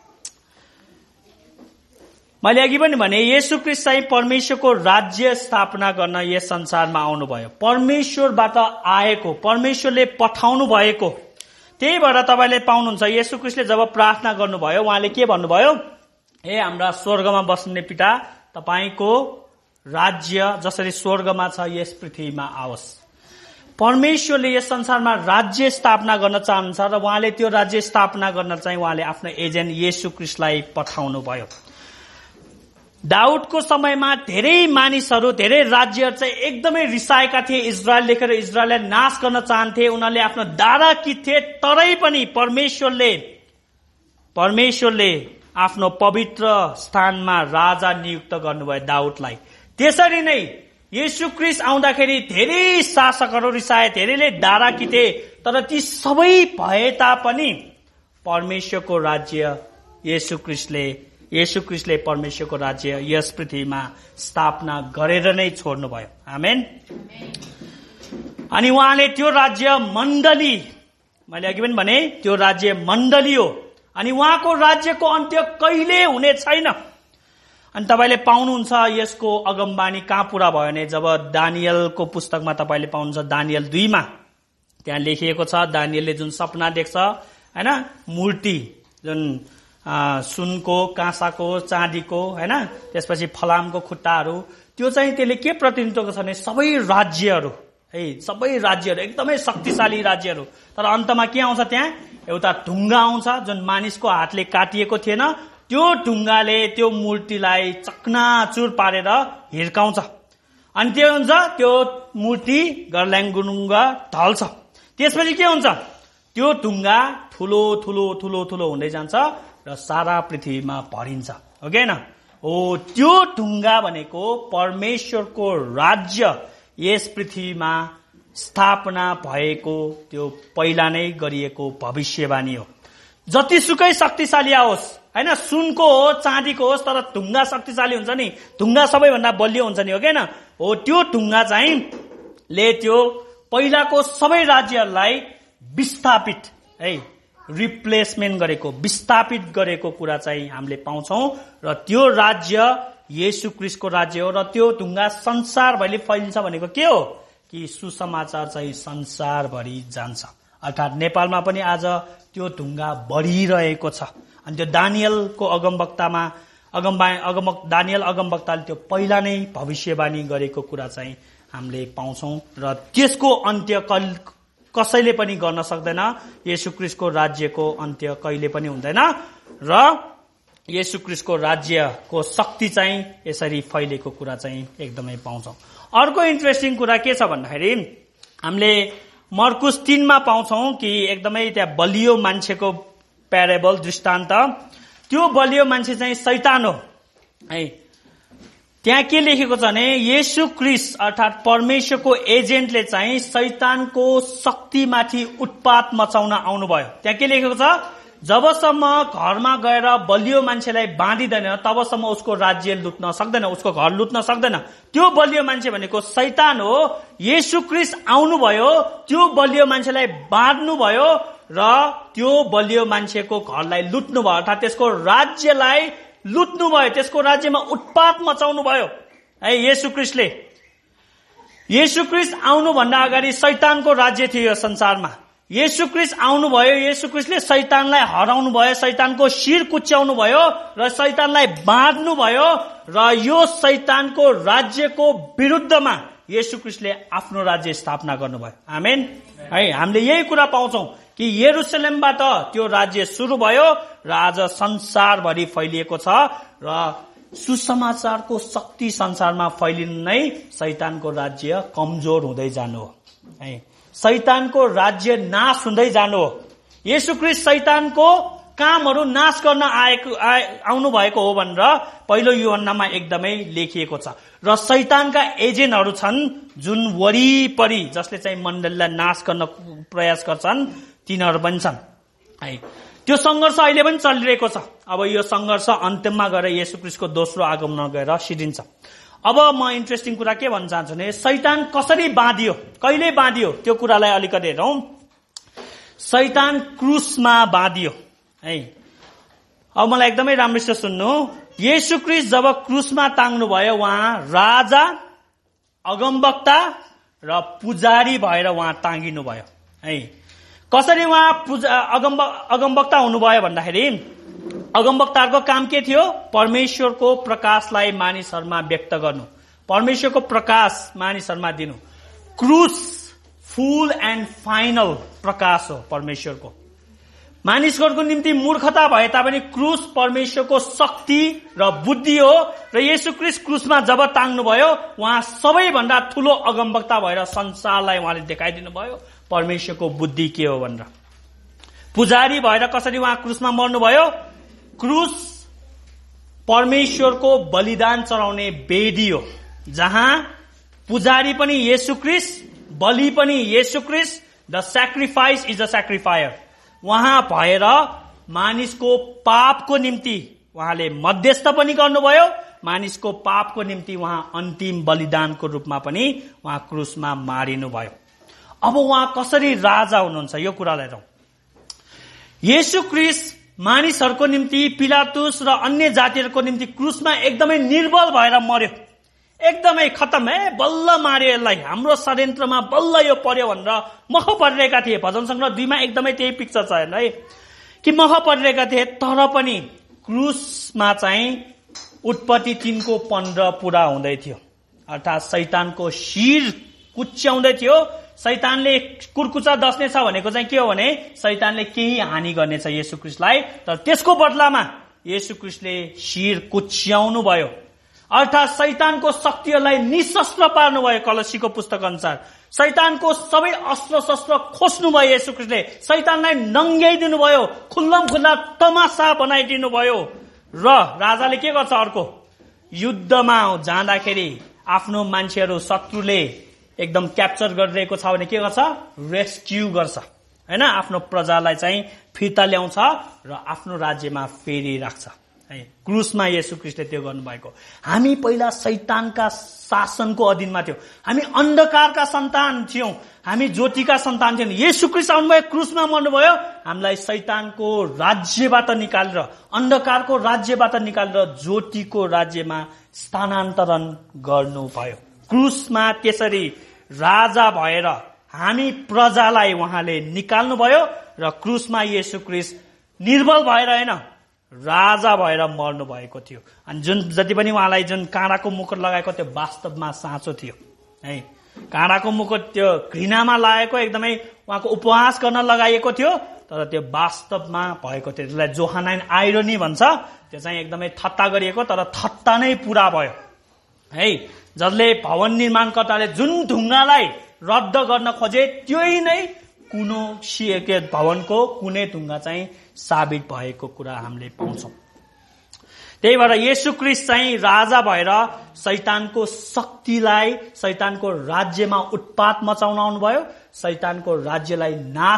Speaker 1: मैले अघि पनि भने येशू ख्रीष्ट चाहिँ परमेश्वरको राज्य स्थापना गर्न यस संसारमा आउनुभयो। परमेश्वरबाट आएको, परमेश्वरले पठाउनु भएको। त्यही भएर तपाईले पाउनुहुन्छ येशू ख्रीष्टले जब प्रार्थना गर्नुभयो उहाँले के भन्नुभयो? हे हाम्रा स्वर्गमा बस्ने पिता, तपाईको राज्य जसरी स्वर्गमा छ यस पृथ्वीमा आओस्। परमेश्वरले यस संसारमा राज्य स्थापना गर्न चाहनुहुन्छ र उहाँले त्यो राज्य स्थापना गर्न चाहिँ उहाँले आफ्नो एजेन्ट येशू ख्रीष्टलाई पठाउनु भयो। दाउदको समयमा धेरै मानिसहरू, धेरै राज्यहरू चाहिँ एकदमै रिसाएका थिए इजरायल देखेर, इजरायललाई नाश गर्न चाहन्थे, उनीहरूले आफ्नो दारा किथे, तरै पनि परमेश्वरले आफ्नो पवित्र स्थानमा राजा नियुक्त गर्नुभयो दाउदलाई। त्यसरी नै येशू ख्रीष्ट आउँदाखेरि धेरै शासकहरू रिसाए, धेरैले दारा किथे, तर ती सबै भए तापनि परमेश्वरको राज्य येशू ख्रीष्टले परमेश्वरको राज्य यस पृथ्वीमा स्थापना गरेर नै छोड्नुभयो। आमेन। अनि उहाँले त्यो राज्य मण्डली, मैले अघि पनि भने त्यो राज्य मण्डली हो, अनि उहाँको राज्यको अन्त्य कहिले हुने छैन। अनि तपाईले पाउनुहुन्छ यसको अगमबानी कहाँ पूरा भयो भने जब दानियलको पुस्तकमा तपाईले पाउनुहुन्छ दानियल 2 मा त्यहाँ लेखिएको छ, दानियलले जुन सपना देख्छ हैन, मूर्ति जुन सुनको, काँसाको, चाँदीको हैन, त्यसपछि फलामको खुट्टाहरू, त्यो चाहिँ त्यसले के प्रतिनिधित्व गर्छ भने सबै राज्यहरू एकदमै शक्तिशाली राज्यहरू। तर अन्तमा के आउँछ, त्यहाँ एउटा ढुङ्गा आउँछ जुन मानिसको हातले काटिएको थिएन, त्यो ढुङ्गाले त्यो मूर्तिलाई चकनाचुर पारेर हिर्काउँछ। अनि त्यो हुन्छ, त्यो मूर्ति गर्ल्याङ्गुङ्ग ढल्छ। त्यसपछि के हुन्छ, त्यो ढुङ्गा ठुलो ठुलो ठुलो ठुलो हुँदै जान्छ र सारा पृथ्वीमा भरिन्छ, हो कि हैन? हो, त्यो ढुङ्गा भनेको परमेश्वरको राज्य यस पृथ्वीमा स्थापना भएको त्यो पहिला नै गरिएको भविष्यवाणी हो। जतिसुकै शक्तिशाली आओस् हैन, सुनको हो, चाँदीको होस्, तर ढुङ्गा शक्तिशाली हुन्छ नि, ढुङ्गा सबैभन्दा बलियो हुन्छ नि, हो कि हैन? हो, त्यो ढुङ्गा चाहिँ ले त्यो पहिलाको सबै राज्यहरूलाई विस्थापित रिप्लेसमेन्ट गरेको, विस्थापित गरेको कुरा चाहिँ हामीले पाउँछौं। र त्यो राज्य येशू ख्रीष्टको राज्य हो। र त्यो ढुङ्गा संसारभरि फैलिन्छ भनेको के हो कि सुसमाचार चाहिँ संसारभरि जान्छ। अर्थात् नेपालमा पनि आज त्यो ढुङ्गा बढिरहेको छ। अनि त्यो दानियलको दानियल अगमवक्ताले त्यो पहिला नै भविष्यवाणी गरेको कुरा चाहिँ हामीले पाउँछौं। र त्यसको अन्त्य कसैले पनि गर्न सक्दैन। येशू ख्रीष्टको राज्यको अन्त्य कहिले पनि हुँदैन र येशू ख्रीष्टको राज्यको शक्ति चाहिँ यसरी फैलेको कुरा चाहिँ एकदमै पाउँछौं। अर्को इन्ट्रेस्टिङ कुरा के छ भन्दाखेरि हामीले मर्कुस 3 मा पाउँछौं कि एकदमै त्यहाँ बलियो मान्छेको प्यारेबल, दृष्टान्त। त्यो बलियो मान्छे चाहिँ शैतान हो है। त्यहाँ के लेखेको छ भने येशू ख्रीष्ट अर्थात् परमेश्वरको एजेन्टले चाहिँ शैतानको शक्तिमाथि उत्पात मचाउन आउनुभयो। त्यहाँ के लेखेको छ, जबसम्म घरमा गएर बलियो मान्छेलाई बाँधिदैन तबसम्म उसको राज्य लुट्न सक्दैन, उसको घर लुट्न सक्दैन। त्यो बलियो मान्छे भनेको शैतान हो। येशू ख्रीष्ट आउनुभयो, त्यो बलियो मान्छेलाई बाँध्नुभयो र त्यो बलियो मान्छेको घरलाई लुट्नुभयो, अर्थात् त्यसको राज्यलाई लुट्नुभयो, त्यसको राज्यमा उत्पात मचाउनु भयो है येशू ख्रीष्टले। येशू ख्रीष्ट आउनुभन्दा अगाडि शैतानको राज्य थियो संसारमा। येशू ख्रीष्ट आउनुभयो, येशू ख्रीष्टले शैतानलाई हराउनु भयो, शैतानको शिर कुच्याउनु भयो र शैतानलाई बाँध्नु भयो र यो शैतानको राज्यको विरुद्धमा येशू ख्रीष्टले आफ्नो राज्य स्थापना गर्नुभयो। आमेन है। हामीले यही कुरा पाउँछौं कि यरुशलेमबाट त्यो राज्य सुरु भयो र आज संसारभरि फैलिएको छ र सुसमाचारको शक्ति संसारमा फैलिनु नै शैतानको राज्य कमजोर हुँदै जानु हो है। शैतानको राज्य नाश हुँदै जानु हो। येशू ख्रीष्ट शैतानको कामहरू नाश गर्न आउनु भएको हो भनेर पहिलो यूहन्नामा एकदमै लेखिएको छ। र शैतानका एजेन्टहरू छन् जुन वरिपरि जसले चाहिँ मण्डलीलाई नाश गर्न प्रयास गर्छन्, तिनीहरू पनि छन् है। त्यो संघर्ष अहिले पनि चलिरहेको छ। अब यो संघर्ष अन्त्यमा गएर येशू ख्रीष्टको दोस्रो आगमनमा गएर सिद्धिन्छ। अब म इन्ट्रेस्टिङ कुरा के भन्न चाहन्छु भने शैतान कसरी बाँधियो, कहिले बाँधियो त्यो कुरालाई अलिकति हेरौं। शैतान क्रुसमा बाँधियो है। अब मलाई एकदमै राम्रोसित सुन्नु, येशू ख्रीष्ट जब क्रुसमा टाङ्नु भयो, उहाँ राजा, अगमवक्ता र पुजारी भएर उहाँ टाङ्गिनु भयो है। कसरी उहाँ अगमवक्ता हुनुभयो भन्दाखेरि अगमवक्ताहरूको काम के थियो? परमेश्वरको प्रकाशलाई मानिसहरूमा व्यक्त गर्नु, परमेश्वरको प्रकाश मानिसहरूमा दिनु। क्रुस फुल एन्ड फाइनल प्रकाश हो परमेश्वरको। मानिसहरूको निम्ति मूर्खता भए तापनि क्रुस परमेश्वरको शक्ति र बुद्धि हो। र येशू ख्रीष्ट क्रुसमा जब टाङ्नुभयो, उहाँ सबैभन्दा ठूलो अगमवक्ता भएर संसारलाई उहाँले देखाइदिनु भयो परमेश्वरको बुद्धि के हो भनेर। पुजारी भएर कसरी उहाँ क्रुसमा मर्नुभयो? क्रुस परमेश्वरको बलिदान चढाउने वेदी हो, जहाँ पुजारी पनि येशू ख्रीष्ट, बलि पनि येशू ख्रीष्ट। The sacrifice is a sacrificer. वहाँ भएर मानिसको पापको निम्ति उहाँले मध्यस्थ पनि गर्नुभयो, मानिसको पापको निम्ति उहाँ अन्तिम बलिदानको रूपमा पनि उहाँ क्रुसमा मारिनुभयो। अब उहाँ कसरी राजा हुनुहुन्छ यो कुरालाई हेरौं। येशू ख्रीष्ट मानिसहरूको निम्ति, पिलातुस र अन्य जातिहरूको निम्ति क्रुसमा एकदमै निर्बल भएर मर्यो, एकदमै खतम। बल्ल मार्यो यसलाई, हाम्रो षड्यन्त्रमा बल्ल यो पर्यो भनेर मख परिरहेका थिए। भजन संग्रह 2 मा एकदमै त्यही पिक्चर छ हेर्नु है, कि मख परिरहेका थिए। तर पनि क्रुसमा चाहिँ उत्पत्ति 3:15 पूरा हुँदै थियो, अर्थात् शैतानको शिर कुच्याउँदै थियो। शैतानले कुर्कुचा दस्ने छ भनेको चाहिँ के हो भने शैतानले केही हानि गर्नेछ येशू ख्रीष्टलाई, तर त्यसको बदलामा येशू ख्रीष्टले शिर कुच्याउनु भयो, अर्थात् शैतानको शक्तिहरूलाई निशस्त्र पार्नुभयो। कलसीको पुस्तक अनुसार शैतानको सबै अस्त्र शस्त्र खोज्नुभयो येशू ख्रीष्टले, शैतानलाई नङ्ग्याइदिनु भयो, खुल्लम खुल्ला तमासा बनाइदिनु भयो। र राजाले के गर्छ? अर्को युद्धमा जाँदाखेरि आफ्नो मान्छेहरू शत्रुले एकदम क्याप्चर गरिरहेको छ भने के गर्छ? रेस्क्यू गर्छ हैन, आफ्नो प्रजालाई चाहिँ फिर्ता ल्याउँछ र आफ्नो राज्यमा फेरि राख्छ। क्रुसमा येशू ख्रीष्टले त्यो गर्नुभएको। हामी पहिला शैतानका शासनको अधीनमा थियौं, हामी अन्धकारका सन्तान थियौं, हामी ज्योतिका सन्तान थियौं। येशू ख्रीष्ट आउनुभयो, क्रुसमा मर्नुभयो, हामीलाई शैतानको राज्यबाट निकालेर, अन्धकारको राज्यबाट निकालेर ज्योतिको राज्यमा स्थानान्तरण गर्नुभयो। क्रुसमा त्यसरी राजा भएर हामी प्रजालाई उहाँले निकाल्नुभयो र क्रुसमा येशू ख्रीष्ट निर्बल भएर हैन, राजा भएर मर्नु भएको थियो। अनि जुन जति पनि उहाँलाई जुन काँडाको मुकुट लगाएको त्यो वास्तवमा साँचो थियो है। काँडाको मुकुट त्यो घृणामा लागेको, एकदमै उहाँको उपहास गर्न लगाइएको थियो, तर त्यो वास्तवमा भएको थियो। त्यसलाई जोहानाइन आइरोनी भन्छ, त्यो चाहिँ एकदमै ठट्टा गरिएको, तर ठट्टा नै पूरा भयो है। जसले भवन निर्माणकर्ताले जुन ढुङ्गालाई रद्द गर्न खोजे त्यही नै कुनो भवनको कुनै ढुङ्गा चाहिँ साबित भएको कुरा हामीले पाउँछौं। त्यही भएर येशू ख्रीष्ट चाहिँ राजा भएर शैतानको शक्तिलाई, शैतानको राज्यमा उत्पात मचाउन आउनुभयो, शैतानको राज्यलाई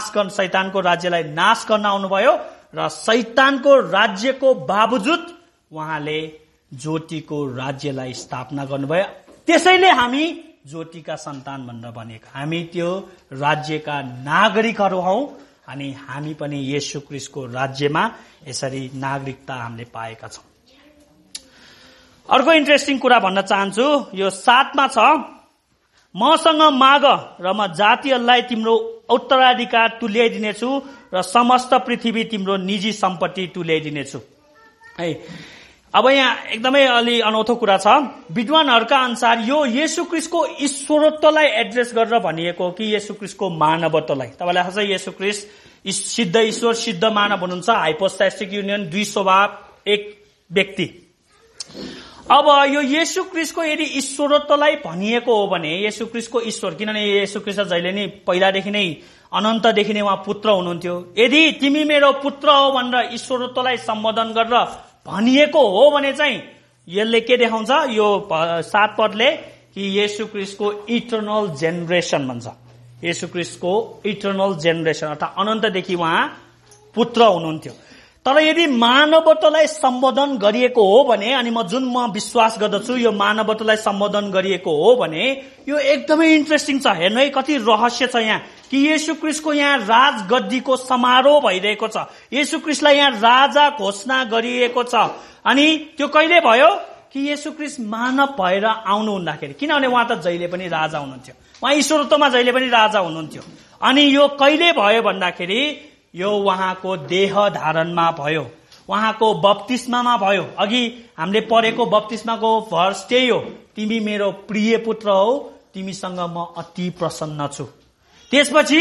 Speaker 1: नाश गर्न आउनुभयो र शैतानको राज्यको बावजुद उहाँले ज्योतिको राज्यलाई स्थापना गर्नुभयो। त्यसैले हामी ज्योतिका सन्तान भनेर भनेका, हामी त्यो राज्यका नागरिकहरू हौं अनि हामी पनि येशू ख्रीष्टको राज्यमा यसरी नागरिकता हामीले पाएका छौं। अर्को इन्ट्रेस्टिङ कुरा भन्न चाहन्छु, यो 7 मा छ, मसँग माग र म जातिहरूलाई तिम्रो उत्तराधिकार तुल्याइदिनेछु र समस्त पृथ्वी तिम्रो निजी सम्पत्ति तुल्याइदिनेछु है। अब यहाँ एकदमै अलि अनौठो कुरा छ। विद्वानहरूका अनुसार यो येशू ख्रीष्टको ईश्वरत्वलाई एड्रेस गरेर भनिएको कि येशू ख्रीष्टको मानवत्वलाई। तपाईलाई थाहा छ येशू ख्रीष्ट सिद्ध ईश्वर, सिद्ध मानव हुनुहुन्छ, हाइपोस्टैटिक युनियन, दुई स्वभाव, एक व्यक्ति। अब यो येशू ख्रीष्टको यदि ईश्वरत्वलाई भनिएको हो भने येशू ख्रीष्टको ईश्वर, किनभने येशू ख्रीष्ट जहिले नै पहिलादेखि नै अनन्तदेखि नै उहाँ पुत्र हुनुहुन्थ्यो, यदि तिमी मेरो पुत्र हो भनेर ईश्वरत्वलाई सम्बोधन गरेर भनिएको हो भने चाहिँ यसले के देखाउँछ? यो 7 पदले कि येशू ख्रीष्टको इटर्नल जेनेरेसन भन्छ। येशू ख्रीष्टको इटर्नल जेनेरेसन अर्थात् अनन्तदेखि उहाँ पुत्र हुनुहुन्थ्यो। तर यदि मानवत्वलाई सम्बोधन गरिएको हो भने, अनि म विश्वास गर्दछु यो मानवत्वलाई सम्बोधन गरिएको हो भने यो एकदमै इन्ट्रेस्टिङ छ। हेर्नु है कति रहस्य छ यहाँ, कि येशू ख्रीष्टको यहाँ राजगद्दीको समारोह भइरहेको छ, येशू ख्रीष्टलाई यहाँ राजा घोषणा गरिएको छ। अनि त्यो कहिले भयो? कि येशू ख्रीष्ट मानव भएर आउनु हुँदाखेरि, किनभने उहाँ त जहिले पनि राजा हुनुहुन्थ्यो, उहाँ ईश्वरत्वमा जहिले पनि राजा हुनुहुन्थ्यो। अनि यो कहिले भयो भन्दाखेरि यो उहाँको देह धारणमा भयो, उहाँको बप्तिस्मामा भयो। अघि हामीले पढेको बप्तिस्माको भर्स त्यही हो, तिमी मेरो प्रिय पुत्र हौ, तिमीसँग म अति प्रसन्न छु। त्यसपछि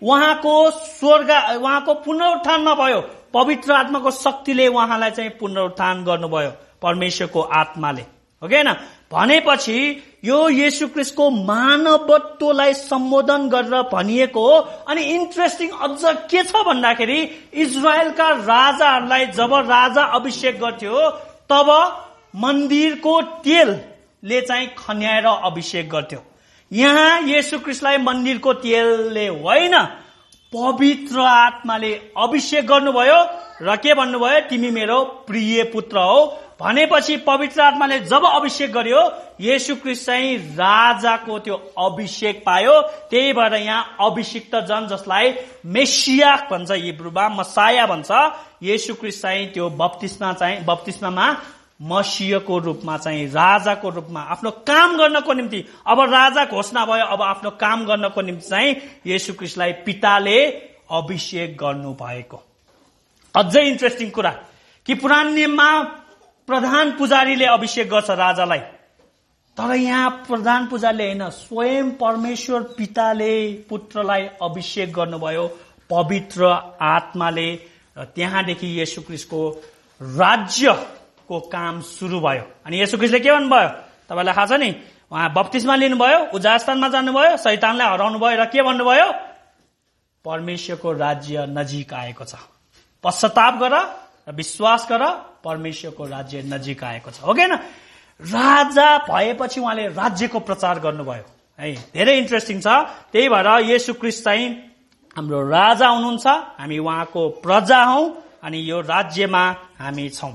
Speaker 1: उहाँको पुनरुत्थानमा भयो, पवित्र आत्माको शक्तिले उहाँलाई चाहिँ पुनरुत्थान गर्नुभयो परमेश्वरको आत्माले, हो कि हैन? भनेपछि यो येशू ख्रीष्टको मानवत्वलाई सम्बोधन गरेर भनिएको हो। अनि इन्ट्रेस्टिङ अझ के छ भन्दाखेरि इजरायलका राजाहरूलाई जब राजा अभिषेक गर्थ्यो तब मन्दिरको तेलले चाहिँ खन्याएर अभिषेक गर्थ्यो। यहाँ येशू ख्रीष्टलाई मन्दिरको तेलले होइन, पवित्र आत्माले अभिषेक गर्नुभयो र के भन्नुभयो? तिमी मेरो प्रिय पुत्र हौ भनेपछि पवित्र आत्माले जब अभिषेक गर्यो, येशू ख्रीष्ट चाहिँ राजाको त्यो अभिषेक पायो। त्यही भएर यहाँ अभिषिक्त जन, जसलाई मेसिया भन्छ, हिब्रूमा मसाया भन्छ, येशू ख्रीष्ट चाहिँ त्यो बप्तिस्मामा मसीहको रूपमा चाहिँ राजाको रूपमा आफ्नो काम गर्नको निम्ति, अब राजा घोषणा भयो, अब आफ्नो काम गर्नको निम्ति चाहिँ येशू ख्रीष्टलाई पिताले अभिषेक गर्नु भएको। अझै इन्ट्रेस्टिङ कुरा कि पुरानो नियममा प्रधान पुजारीले अभिषेक गर्छ राजालाई, तर यहाँ प्रधान पुजारीले होइन, स्वयं परमेश्वर पिताले पुत्रलाई अभिषेक गर्नुभयो पवित्र आत्माले। र त्यहाँदेखि येशू ख्रीष्टको राज्यको काम सुरु भयो। अनि येशू ख्रीष्टले के भन्नुभयो तपाईलाई थाहा छ नि? उहाँ बप्तिस्मा लिनुभयो, उजास्थानमा जानुभयो, शैतानलाई हराउनु भयो र के भन्नुभयो? परमेश्वरको राज्य नजिक आएको छ, पश्चाताप गर र विश्वास गर, परमेश्वरको राज्य नजिक आएको छ, हो कि हैन? राजा भएपछि उहाँले राज्यको प्रचार गर्नुभयो है। धेरै इन्ट्रेस्टिङ छ। त्यही भएर येशू ख्रीष्ट चाहिँ हाम्रो राजा हुनुहुन्छ, हामी उहाँको प्रजा हौं अनि यो राज्यमा हामी छौं।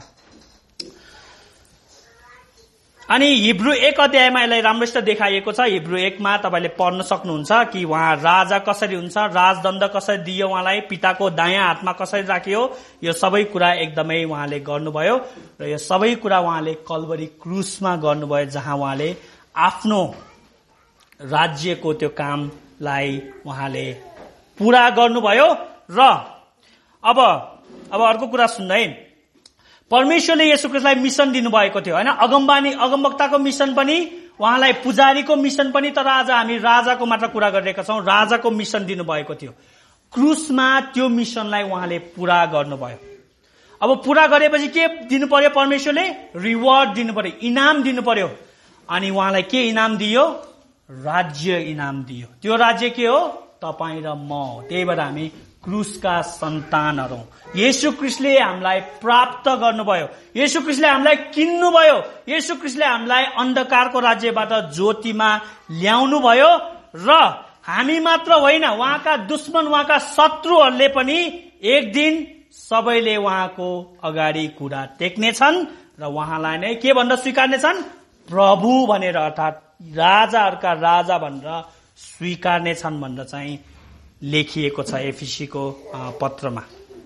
Speaker 1: अनि हिब्रू 1 अध्यायमा यसलाई राम्रोसित देखाइएको छ। हिब्रू 1 मा तपाईले पढ्न सक्नुहुन्छ कि उहाँ राजा कसरी हुन्छ, राजदण्ड कसरी दियो, उहाँलाई पिताको दायाँ हातमा कसरी राखियो, यो सबै कुरा एकदमै उहाँले गर्नुभयो। र यो सबै कुरा उहाँले कल्वरी क्रुसमा गर्नुभयो, जहाँ उहाँले आफ्नो राज्यको त्यो कामलाई उहाँले पूरा गर्नुभयो। र अब अर्को कुरा सुन्नु है, परमेश्वरले येशू ख्रीष्टलाई मिशन दिनुभएको थियो हैन? अगमवक्ताको मिशन पनि, उहाँलाई पुजारीको मिशन पनि, तर आज हामी राजाको मात्र कुरा गरिरहेका छौं। राजाको मिशन दिनुभएको थियो। क्रुसमा त्यो मिशनलाई उहाँले पूरा गर्नुभयो। अब पूरा गरेपछि के दिनु पर्यो? परमेश्वरले रिवार्ड दिनु पर्यो, इनाम दिनु पर्यो। अनि उहाँलाई के इनाम दियो? राज्य इनाम दियो। त्यो राज्य के हो? तपाईं र म हो। त्यही भएर हामी क्रुसका सन्तानहरु। येशू ख्रीष्टले हामीलाई प्राप्त गर्नुभयो, येशू ख्रीष्टले हामीलाई किन्नुभयो, येशू ख्रीष्टले हामीलाई अन्धकारको राज्यबाट ज्योतिमा ल्याउनु भयो। र हामी मात्र होइन, उहाँका दुश्मन, उहाँका शत्रुहरूले पनि एक दिन सबैले उहाँको अगाडि कुरा टेक्नेछन् र उहाँलाई नै के भनेर स्वीकार्नेछन्? प्रभु भनेर, अर्थात् राजाहरूका राजा भनेर स्वीकार्नेछन् भनेर चाहिँ लेखिएको छ एफिसीको पत्रमा।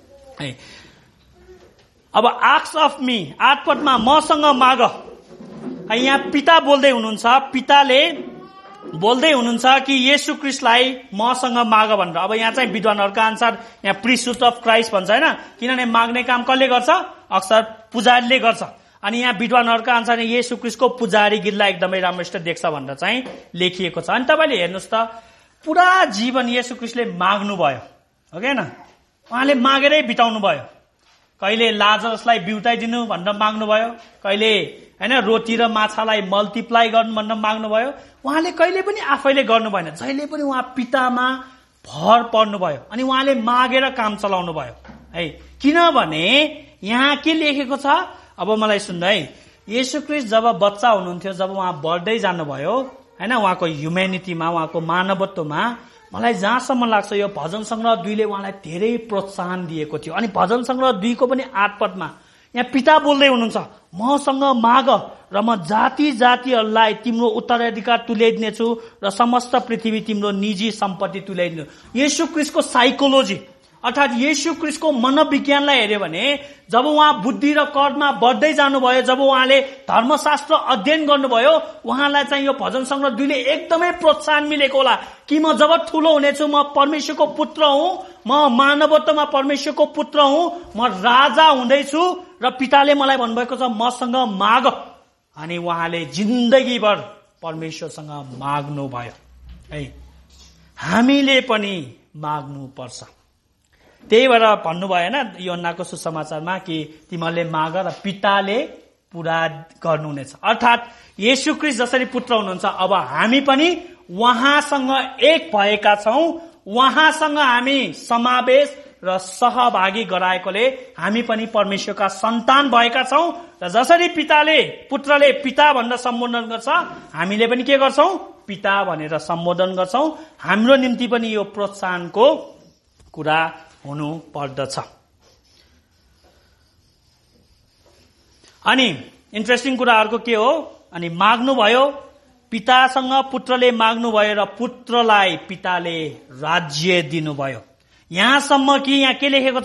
Speaker 1: अब आस्क अफ मी, 8 पदमा मसँग माग। यहाँ पिता बोल्दै हुनुहुन्छ, पिताले बोल्दै हुनुहुन्छ कि येशू ख्रीष्टलाई मसँग माग भनेर। अब यहाँ चाहिँ विद्वानहरूका अनुसार यहाँ प्रिस्टहुड अफ क्राइस्ट भन्छ हैन? किनभने माग्ने काम कसले गर्छ? अक्सर पुजारीले गर्छ। अनि यहाँ विद्वानहरूका अनुसार येशू ख्रीष्टको पुजारी गिल्ला एकदमै राम्रोसित देख्छ भनेर चाहिँ लेखिएको छ। अनि तपाईले हेर्नुस् त, पुरा जीवन येशू ख्रीष्टले माग्नु भयो, हो कि हैन? उहाँले मागेरै बिताउनु भयो। कहिले लाजरसलाई बिउताइदिनु भनेर माग्नु भयो, कहिले हैन रोटी र माछालाई मल्टिप्लाई गर्नु भनेर माग्नु भयो। उहाँले कहिले पनि आफैले गर्नु भएन, जहिले पनि उहाँ पितामा भर पर्नु भयो। अनि उहाँले मागेर काम चलाउनु भयो है। किनभने यहाँ के लेखेको छ? अब मलाई सुन्नु है, येशू ख्रीष्ट जब बच्चा हुनुहुन्थ्यो, जब उहाँ बढ्दै जानुभयो हैन, उहाँको ह्युम्यानिटीमा, उहाँको मानवत्वमा, मलाई जहाँसम्म लाग्छ यो भजन संग्रह 2 ले उहाँलाई धेरै प्रोत्साहन दिएको थियो। अनि भजन संग्रह 2 को पनि 8 पदमा यहाँ पिता बोल्दै हुनुहुन्छ, मसँग माग र म जाति जातिहरूलाई तिम्रो उत्तराधिकार तुल्याइदिनेछु र समस्त पृथ्वी तिम्रो निजी सम्पत्ति तुल्याइदिनु। येशू ख्रीष्टको साइकोलोजी, अर्थात् येशू ख्रीष्टको मनोविज्ञानलाई हेर्यो भने जब उहाँ बुद्धि र कर्ममा बढ्दै जानुभयो, जब उहाँले धर्मशास्त्र अध्ययन गर्नुभयो, उहाँलाई चाहिँ यो भजन संग्रह 2 ले एकदमै प्रोत्साहन मिलेको होला कि म जब ठूलो हुनेछु, म परमेश्वरको पुत्र हुँ, म मानवत्वमा परमेश्वरको पुत्र हुँ, म राजा हुँदैछु र पिताले मलाई भन्नुभएको छ मसँग माग। अनि उहाँले जिन्दगीभर परमेश्वरसँग माग्नु भयो है। हामीले पनि माग्नु पर्छ। त्यही भएर भन्नुभयो हैन यूहन्नाको सुसमाचारमा कि तिमीहरूले माग र पिताले पूरा गर्नुहुनेछ। अर्थात् येशू ख्रीष्ट जसरी पुत्र हुनुहुन्छ, अब हामी पनि उहाँसँग एक भएका छौं, उहाँसँग हामी समावेश र सहभागी गराएकोले हामी पनि परमेश्वरका सन्तान भएका छौं। र जसरी पिताले पुत्रले पिता भनेर सम्बोधन गर्छ, हामीले पनि के गर्छौं? पिता भनेर सम्बोधन गर्छौं। हाम्रो निम्ति पनि यो प्रोत्साहनको कुरा हुनु पर्दछ। अनि इन्ट्रेस्टिङ कुरा अर्को के हो? अनि माग्नु भयो, पितासँग पुत्रले माग्नु भयो र पुत्रलाई पिताले राज्य दिनुभयो। यहाँसम्म कि यहाँ के लेखेको छ?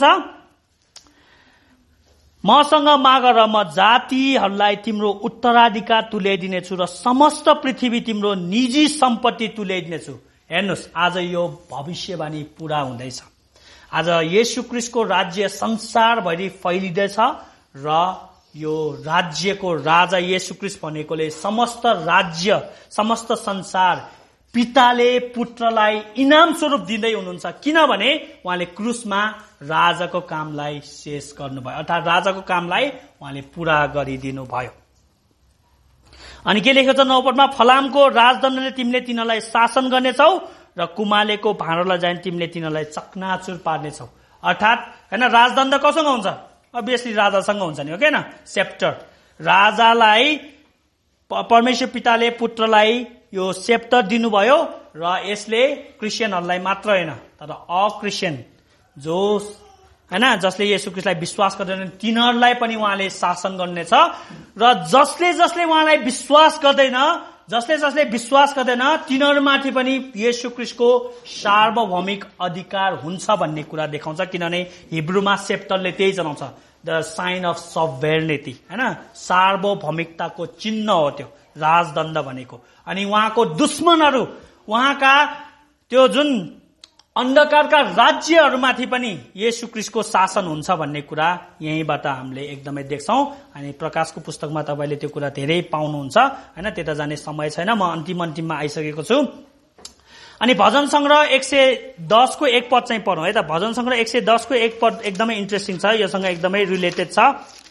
Speaker 1: मसँग माग र म जातिहरूलाई तिम्रो उत्तराधिकार तुल्याइदिनेछु र समस्त पृथ्वी तिम्रो निजी सम्पत्ति तुल्याइदिनेछु। हेर्नुहोस्, आज यो भविष्यवाणी पूरा हुँदैछ। आज येशू ख्रीष्टको राज्य संसारभरि फैलिँदैछ र यो राज्यको राजा येशू ख्रीष्ट भनेकोले समस्त राज्य, समस्त संसार पिताले पुत्रलाई इनाम स्वरूप दिँदै हुनुहुन्छ। किनभने उहाँले क्रुसमा राजाको कामलाई शेष गर्नुभयो, अर्थात् राजाको कामलाई उहाँले पूरा गरिदिनु भयो। अनि के लेखेको छ 9 पदमा? फलामको राजदण्डले तिमीले तिनीहरूलाई शासन गर्नेछौ र कुमालेको भाँडोलाई जान तिमीले तिनीहरूलाई चकनाचुर पार्नेछौ। अर्थात् हैन, राजदण्ड कसँग हुन्छ? अभियसली राजासँग हुन्छ नि, हो के न? सेप्टर। राजालाई परमेश्वर पिताले पुत्रलाई यो सेप्टर दिनुभयो र यसले क्रिस्चियनहरूलाई मात्र हैन तर अक्रिस्चियन जो हैन जसले येशू ख्रीष्टलाई विश्वास गर्दैनन् तिनीहरूलाई पनि उहाँले शासन गर्नेछ। र जसले जसले उहाँलाई विश्वास गर्दैन, जसले विश्वास गर्दैन तिनीहरूमाथि पनि येशू ख्रीष्टको सार्वभौमिक अधिकार हुन्छ भन्ने कुरा देखाउँछ। किनभने हिब्रूमा सेप्टरले त्यही जनाउँछ, द साइन अफ सभरेनिटी, हैन, सार्वभौमिकताको चिन्ह हो त्यो राजदण्ड भनेको। अनि उहाँको दुश्मनहरू, उहाँका त्यो जुन अन्धकारका राज्यहरूमाथि पनि येशू ख्रीष्टको शासन हुन्छ भन्ने कुरा यहीँबाट हामीले एकदमै देख्छौं। अनि प्रकाशको पुस्तकमा तपाईले त्यो कुरा धेरै पाउनुहुन्छ, हैन? त्यता जाने समय छैन, म अन्तिममा आइसकेको छु। अनि भजन संग्रह 110 को 1 पद चाहिँ पढौं है त। भजन संग्रह 110 को 1 पद एकदमै इन्ट्रेस्टिङ छ, योसँग एकदमै रिलेटेड छ।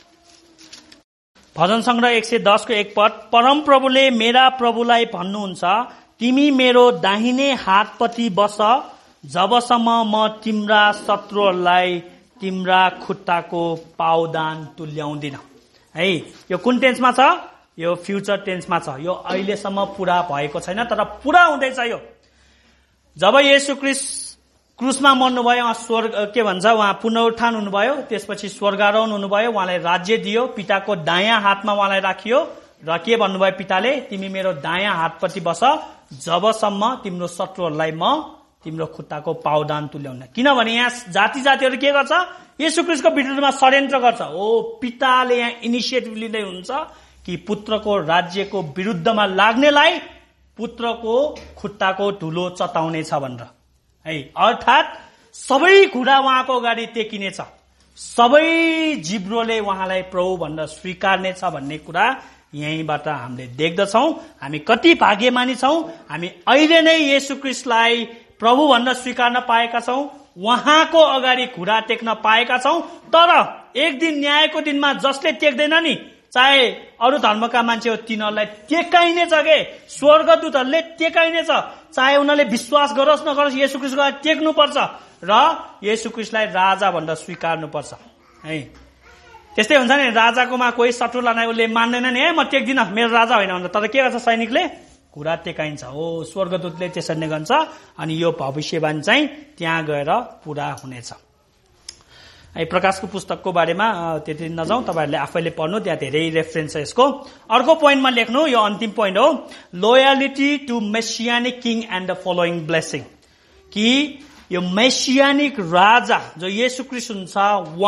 Speaker 1: भजन संग्रह 110 को 1 पद, परम प्रभुले मेरा प्रभुलाई भन्नुहुन्छ, तिमी मेरो दाहिने हातपट्टि बस जबसम्म म तिम्रा शत्रुहरूलाई तिम्रा खुट्टाको पाउदान तुल्याउँदिन। है, यो कुन टेन्समा छ? यो फ्युचर टेन्समा छ। यो अहिलेसम्म पूरा भएको छैन तर पूरा हुँदैछ। यो जब येशू ख्रीष्ट क्रुसमा मर्नुभयो, उहाँ स्वर्ग के भन्छ उहाँ पुनरुत्थान हुनुभयो, त्यसपछि स्वर्गारोहण हुनुभयो, उहाँलाई राज्य दियो, पिताको दायाँ हातमा उहाँलाई राखियो र के भन्नुभयो पिताले? तिमी मेरो दायाँ हातपट्टि बस जबसम्म तिम्रो शत्रुहरूलाई म तिम्रो खुट्टाको पाउदान तुल्याउन। किनभने यहाँ जाति जातिहरू के गर्छ? येशू ख्रीष्टको विरुद्धमा षड्यन्त्र गर्छ। ओ पिताले यहाँ इनिसिएटिभ लिँदै हुन्छ कि पुत्रको राज्यको विरुद्धमा लाग्नेलाई पुत्रको खुट्टाको धुलो चताउने छ भनेर। है, अर्थात् सबै कुरा उहाँको अगाडि टेकिनेछ, सबै जिब्रोले उहाँलाई प्रभु भनेर स्वीकार्नेछ भन्ने कुरा यहीँबाट हामीले देख्दछौं। हामी कति भाग्यमानी छौं, हामी अहिले नै येशू ख्रीष्टलाई प्रभु भनेर स्वीकार्न पाएका छौं, उहाँको अगाडि घुँडा टेक्न पाएका छौं। तर एक दिन न्यायको दिनमा जसले टेक्दैन नि, चाहे अरू धर्मका मान्छे हो, तिनीहरूलाई टेकाइनेछ के? स्वर्गदूतहरूले टेकाइनेछ। चाहे उनीहरूले विश्वास गरोस् नगरोस्, येशू ख्रीष्टलाई टेक्नुपर्छ र येशू ख्रीष्टलाई राजा भनेर स्वीकार्नुपर्छ। है, त्यस्तै हुन्छ नि, राजाकोमा कोही शत्रुलाई नै उसले मान्दैन नि, म टेक्दिन, मेरो राजा होइन भनेर। तर के गर्छ सैनिकले? घुँडा टेकाइन्छ। हो, स्वर्गदूतले त्यसरी नै गर्छ। अनि यो भविष्यवाणी चाहिँ त्यहाँ गएर पूरा हुनेछ। प्रकाशको पुस्तकको बारेमा त्यति नजाउँ, तपाईहरुले आफैले पढ्नु, त्यहाँ धेरै रेफरेन्स छ यसको। अर्को पोइन्टमा लेख्नु, यो अन्तिम पोइन्ट हो, loyalty to messianic king and the following blessing, कि यो मेसियानिक राजा जो येशू ख्रीष्ट हुन्छ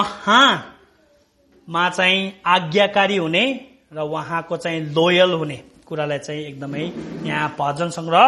Speaker 1: उहाँमा चाहिँ आज्ञाकारी हुने र उहाँको चाहिँ लोयल हुने कुरालाई चाहिँ एकदमै यहाँ भजन संग्रह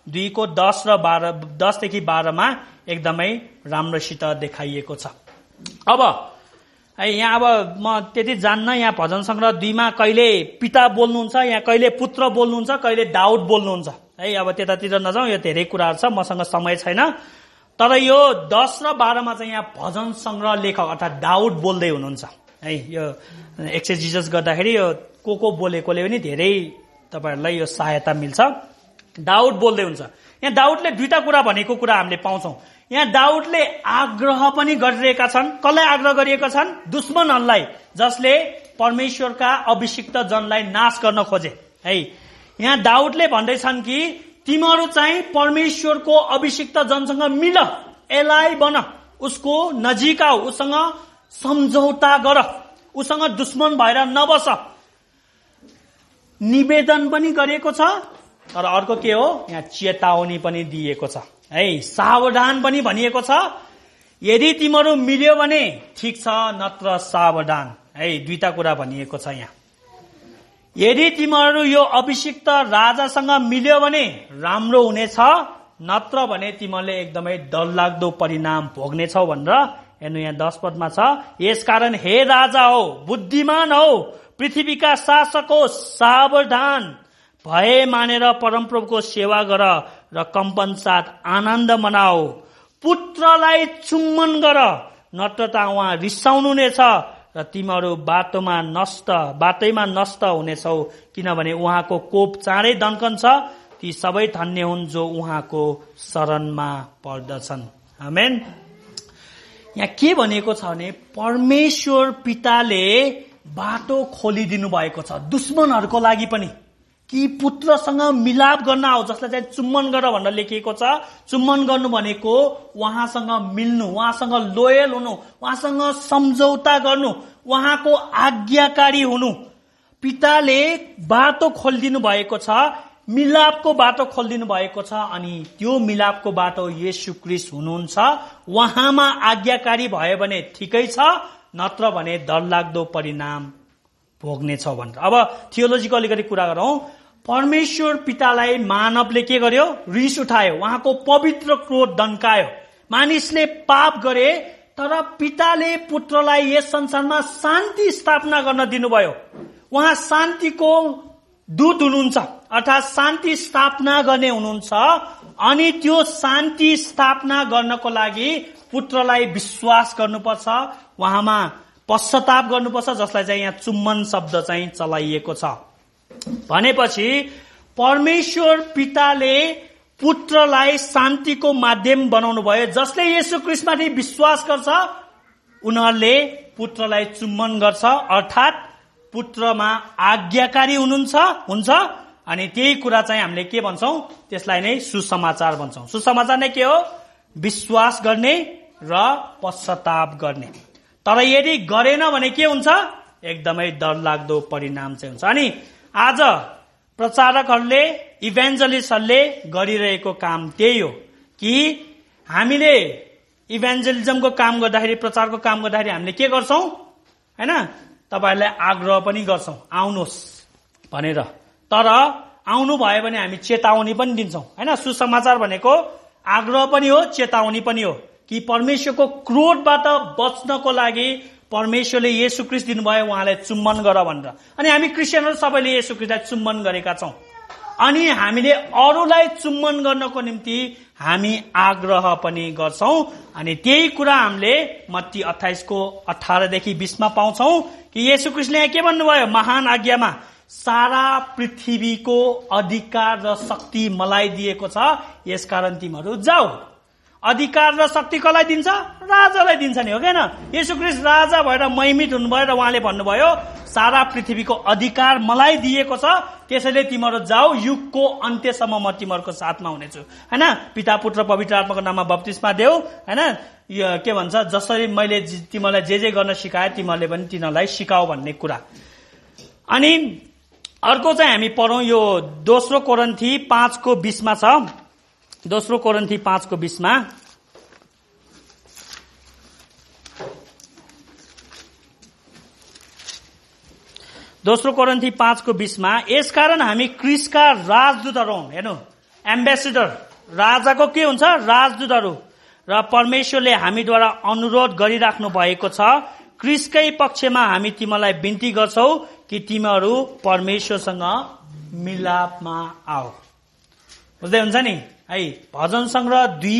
Speaker 1: 2:10-12 एकदमै राम्रोसित देखाइएको छ। अब यहाँ अब म त्यति जान्न, यहाँ भजन संग्रह 2 कहिले पिता बोल्नुहुन्छ, यहाँ कहिले पुत्र बोल्नुहुन्छ, कहिले दाउद बोल्नुहुन्छ है। अब त्यतातिर नजाउँ, यो धेरै कुराहरू छ, मसँग समय छैन। तर यो 10 र 12 चाहिँ यहाँ भजन संग्रह लेखक अर्थात् दाउद बोल्दै हुनुहुन्छ है। यो एक्सेजिजस गर्दाखेरि यो को बोलेकोले पनि धेरै तपाईहरुलाई यो सहायता मिल्छ। दाउद बोल्दै हुन्छ। यहाँ दाउदले दुईटा कुरा भनेको कुरा हामीले पाउँछौं। यहाँ दाउदले आग्रह पनि गरिरहेका छन्। कसलाई आग्रह गरिएका छन्? दुश्मनहरूलाई, जसले परमेश्वरका अभिषिक्त जनलाई नाश गर्न खोजे है। यहाँ दाउदले भन्दैछन् कि तिमीहरू चाहिँ परमेश्वरको अभिषिक्त जनसँग मिल, एलाइ बन, उसको नजिक आऊ, उसँग सम्झौता गर, उसँग दुश्मन भएर नबस। निवेदन पनि गरिएको छ, तर अर्को के हो? यहाँ चेतावनी पनि दिएको छ है। सावधान पनि भनिएको छ। यदि तिमीहरू मिल्यो भने ठीक छ, नत्र सावधान है। दुईटा कुरा भनिएको छ यहाँ। यदि तिमीहरू यो अभिषिक्त राजासँग मिल्यो भने राम्रो हुनेछ, नत्र भने तिमीहरूले एकदमै डरलाग्दो परिणाम भोग्नेछौ भनेर हेर्नु यहाँ 10 पदमा छ। यसकारण हे राजा हो, बुद्धिमान हो, पृथ्वीका शासक हो, सावधान भए मानेर परमप्रभुको सेवा गर र कम्पन साथ आनन्द मनाओ। पुत्रलाई चुम्बन गर, नत्र त उहाँ रिसाउनु नै छ र तिमीहरू बाटैमा नष्ट हुनेछौ, किनभने उहाँको कोप चाँडै दन्कन्छ। ती सबै धन्य हुन् जो उहाँको शरणमा पर्दछन्। आमेन। यहाँ के भनेको छ भने परमेश्वर पिताले बाटो खोलिदिनु भएको छ दुश्मनहरूको लागि पनि, कि पुत्रसँग मिलाप गर्न आऊ, जसलाई चाहिँ चुम्बन गर भनेर लेखिएको छ। चुम्बन गर्नु भनेको उहाँसँग मिल्नु, उहाँसँग लोयल हुनु, उहाँसँग सम्झौता गर्नु, उहाँको आज्ञाकारी हुनु। पिताले बाटो खोलिदिनु भएको छ, मिलापको बाटो खोलिदिनु भएको छ। अनि त्यो मिलापको बाटो येशू ख्रीष्ट हुनुहुन्छ। उहाँमा आज्ञाकारी भयो भने ठिकै छ, नत्र भने डरलाग्दो परिणाम भोग्नेछौ भनेर। अब थियोलोजीको अलिकति कुरा गरौं। परमेश्वर पितालाई मानवले के गर्यो? रिस उठायो, उहाँको पवित्र क्रोध दन्कायो। मानिसले पाप गरे, तर पिताले पुत्रलाई यस संसारमा शान्ति स्थापना गर्न दिनुभयो। उहाँ शान्तिको दूत हुनुहुन्छ, अर्थात् शान्ति स्थापना गर्ने हुनुहुन्छ। अनि त्यो शान्ति स्थापना गर्नको लागि पुत्रलाई विश्वास गर्नुपर्छ, उहाँमा पश्चाताप गर्नुपर्छ, जसलाई चाहिँ यहाँ चुम्बन शब्द चाहिँ चलाइएको छ। भनेपछि परमेश्वर पिताले पुत्रलाई शान्तिको माध्यम बनाउनु भयो। जसले येशू ख्रीष्टमाथि विश्वास गर्छ उनीहरूले पुत्रलाई चुम्बन गर्छ, अर्थात् पुत्रमा आज्ञाकारी हुन्छ। अनि त्यही कुरा चाहिँ हामीले के भन्छौं? त्यसलाई नै सुसमाचार भन्छौं। सुसमाचार नै के हो? विश्वास गर्ने र पश्चाताप गर्ने। तर यदि गरेन भने के हुन्छ? एकदमै डरलाग्दो परिणाम चाहिँ हुन्छ। अनि आज प्रचारकहरूले, इभेन्जलिस्टहरूले गरिरहेको काम त्यही हो कि हामीले इभेन्जलिजमको काम गर्दाखेरि, प्रचारको काम गर्दाखेरि हामीले के गर्छौं? हैन, तपाईहरुलाई आग्रह पनि गर्छौं आउनुहोस् भनेर। तर आउनु भयो भने हामी चेतावनी पनि दिन्छौं। हैन, सुसमाचार भनेको आग्रह पनि हो, चेतावनी पनि हो कि परमेश्वरको क्रोधबाट बच्नको लागि परमेश्वरले येशू ख्रीष्ट दिनुभयो, उहाँलाई चुम्बन गर भनेर। अनि हामी क्रिस्चियनहरु सबैले येशू ख्रीष्टलाई चुम्बन गरेका छौं। अनि हामीले अरूलाई चुम्बन गर्नको निम्ति हामी आग्रह पनि गर्छौं। अनि त्यही कुरा हामीले मत्ती 28:18 देखि 20 मा पाउँछौं कि येशू ख्रीष्टले यहाँ के भन्नुभयो? महान आज्ञामा सारा पृथ्वीको अधिकार र शक्ति मलाई दिएको छ, यसकारण तिमीहरू जाऊ। अधिकार र शक्ति कसलाई दिन्छ? राजालाई दिन्छ नि, हो किन? येशू ख्रीष्ट राजा भएर महिमित हुनुभयो र उहाँले भन्नुभयो सारा पृथ्वीको अधिकार मलाई दिएको छ, त्यसैले तिमीहरू जाऊ, युगको अन्त्यसम्म म तिमीहरूको साथमा हुनेछु। हैन, पिता पुत्र पवित्र आत्माको नाममा बप्तिस्मा देऊ। हैन, के भन्छ? जसरी मैले तिमीलाई जे गर्न सिकाए तिमीहरूले पनि तिनीहरूलाई सिकाऊ भन्ने कुरा। अनि अर्को चाहिँ हामी पढौं, यो दोस्रो कोरिन्थी 5:20 मा छ। दोस्रो कोरिन्थी 5:20 मा दोस्रो कोरिन्थी 5:20 यसकारण हामी क्रिस्टका राजदूतहरू हौं। हेर्नु, एम्बेसेडर, राजाको के हुन्छ? राजदूतहरू। र परमेश्वरले हामीद्वारा अनुरोध गरिराख्नु भएको छ, क्रिस्टकै पक्षमा हामी तिमीलाई बिन्ती गर्छौ कि तिमीहरू परमेश्वरसँग मिलापमा आऊ। बुझ्दै हुन्छ नि है। भजन संग्रह